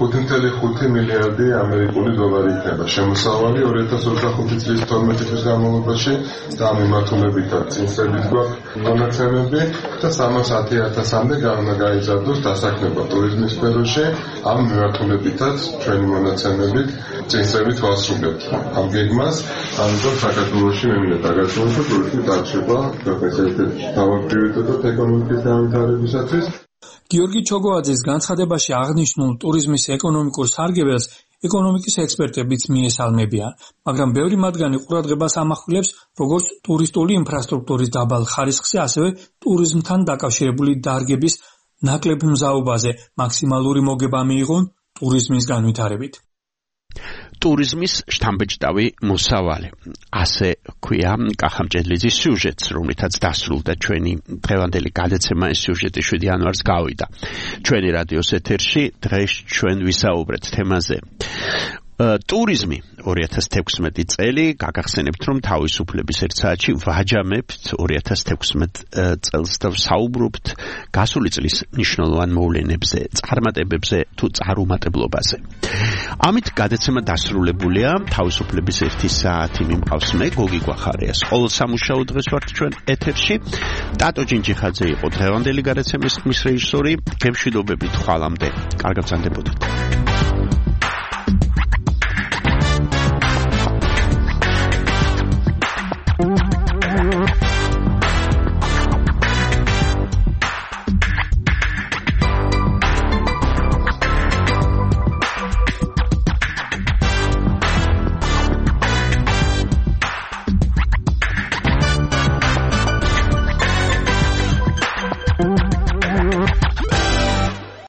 5.5 მილიარდი ამერიკული დოლარი იქნება შემოსავალი 2025 წლის 12 თვის განმავლობაში და ამ მიმართულებითაც წინსებით გვაქვს მონაცემები და 310,000-მდე გაიზარდოს დასაქმება ტურიზმის სფეროში. ამ მიმართულებითაც ჩვენი მონაცემებით წინსებით ვასრულებთ ამ გეგმას. ამიტომ საქართველოში მე მინდა დაგაჩვენოთ, რომ ტურიზმი დარჩება ქვეყნის ერთ-ერთი მთავარ პრიორიტეტად ეკონომიკის განვითარებისათვის. გიორგი ჩოგოვაძის განცხადებაში აღნიშნულ ტურიზმის ეკონომიკურ სარგებელს ეკონომიკის ექსპერტებიც მიესალმებიან, მაგრამ ბევრი მათგანი ყურადღებას ამახვილებს როგორც ტურისტული ინფრასტრუქტურის დაბალ ხარისხზე, ასევე ტურიზმთან დაკავშირებული დარგების ნაკლებ მზაობაზე მაქსიმალური მოგება მიიღონ ტურიზმის განვითარებით. ტურიზმის შთამბეჭდავი მოსავალი. ასე ქვია კახამჭედლიძის სიუჟეტს, რომლითაც დასრულდა ჩვენი დღევანდელი გადაცემა. ეს სიუჟეტი 7 იანვარს გავიდა. ჩვენი რადიოს ეთერში დღეს ჩვენ ვისაუბრეთ თემაზე. ტურიზმი 2016 წელი გაგახსენებთ, რომ თავისუფლების ერთ საათში ვაჯამებთ 2016 წელს და ვსაუბრობთ გასული წლის მნიშვნელოვან მოვლენებზე, წარმატებებზე თუ წარუმატებლობაზე. ამით გადაცემა დასრულებულია. თავისუფლების ერთი საათი მიმყავს მე, გოგი გვახარიას. ყოველ სამუშაო დღეს ვართ ჩვენ ეთერში. ტატო ჯინჯიხაძე იყო დღევანდელი გადაცემის ხმის რეჟისორი. გემშვიდობებით ხვალამდე. კარგად გრძანდებოდეთ.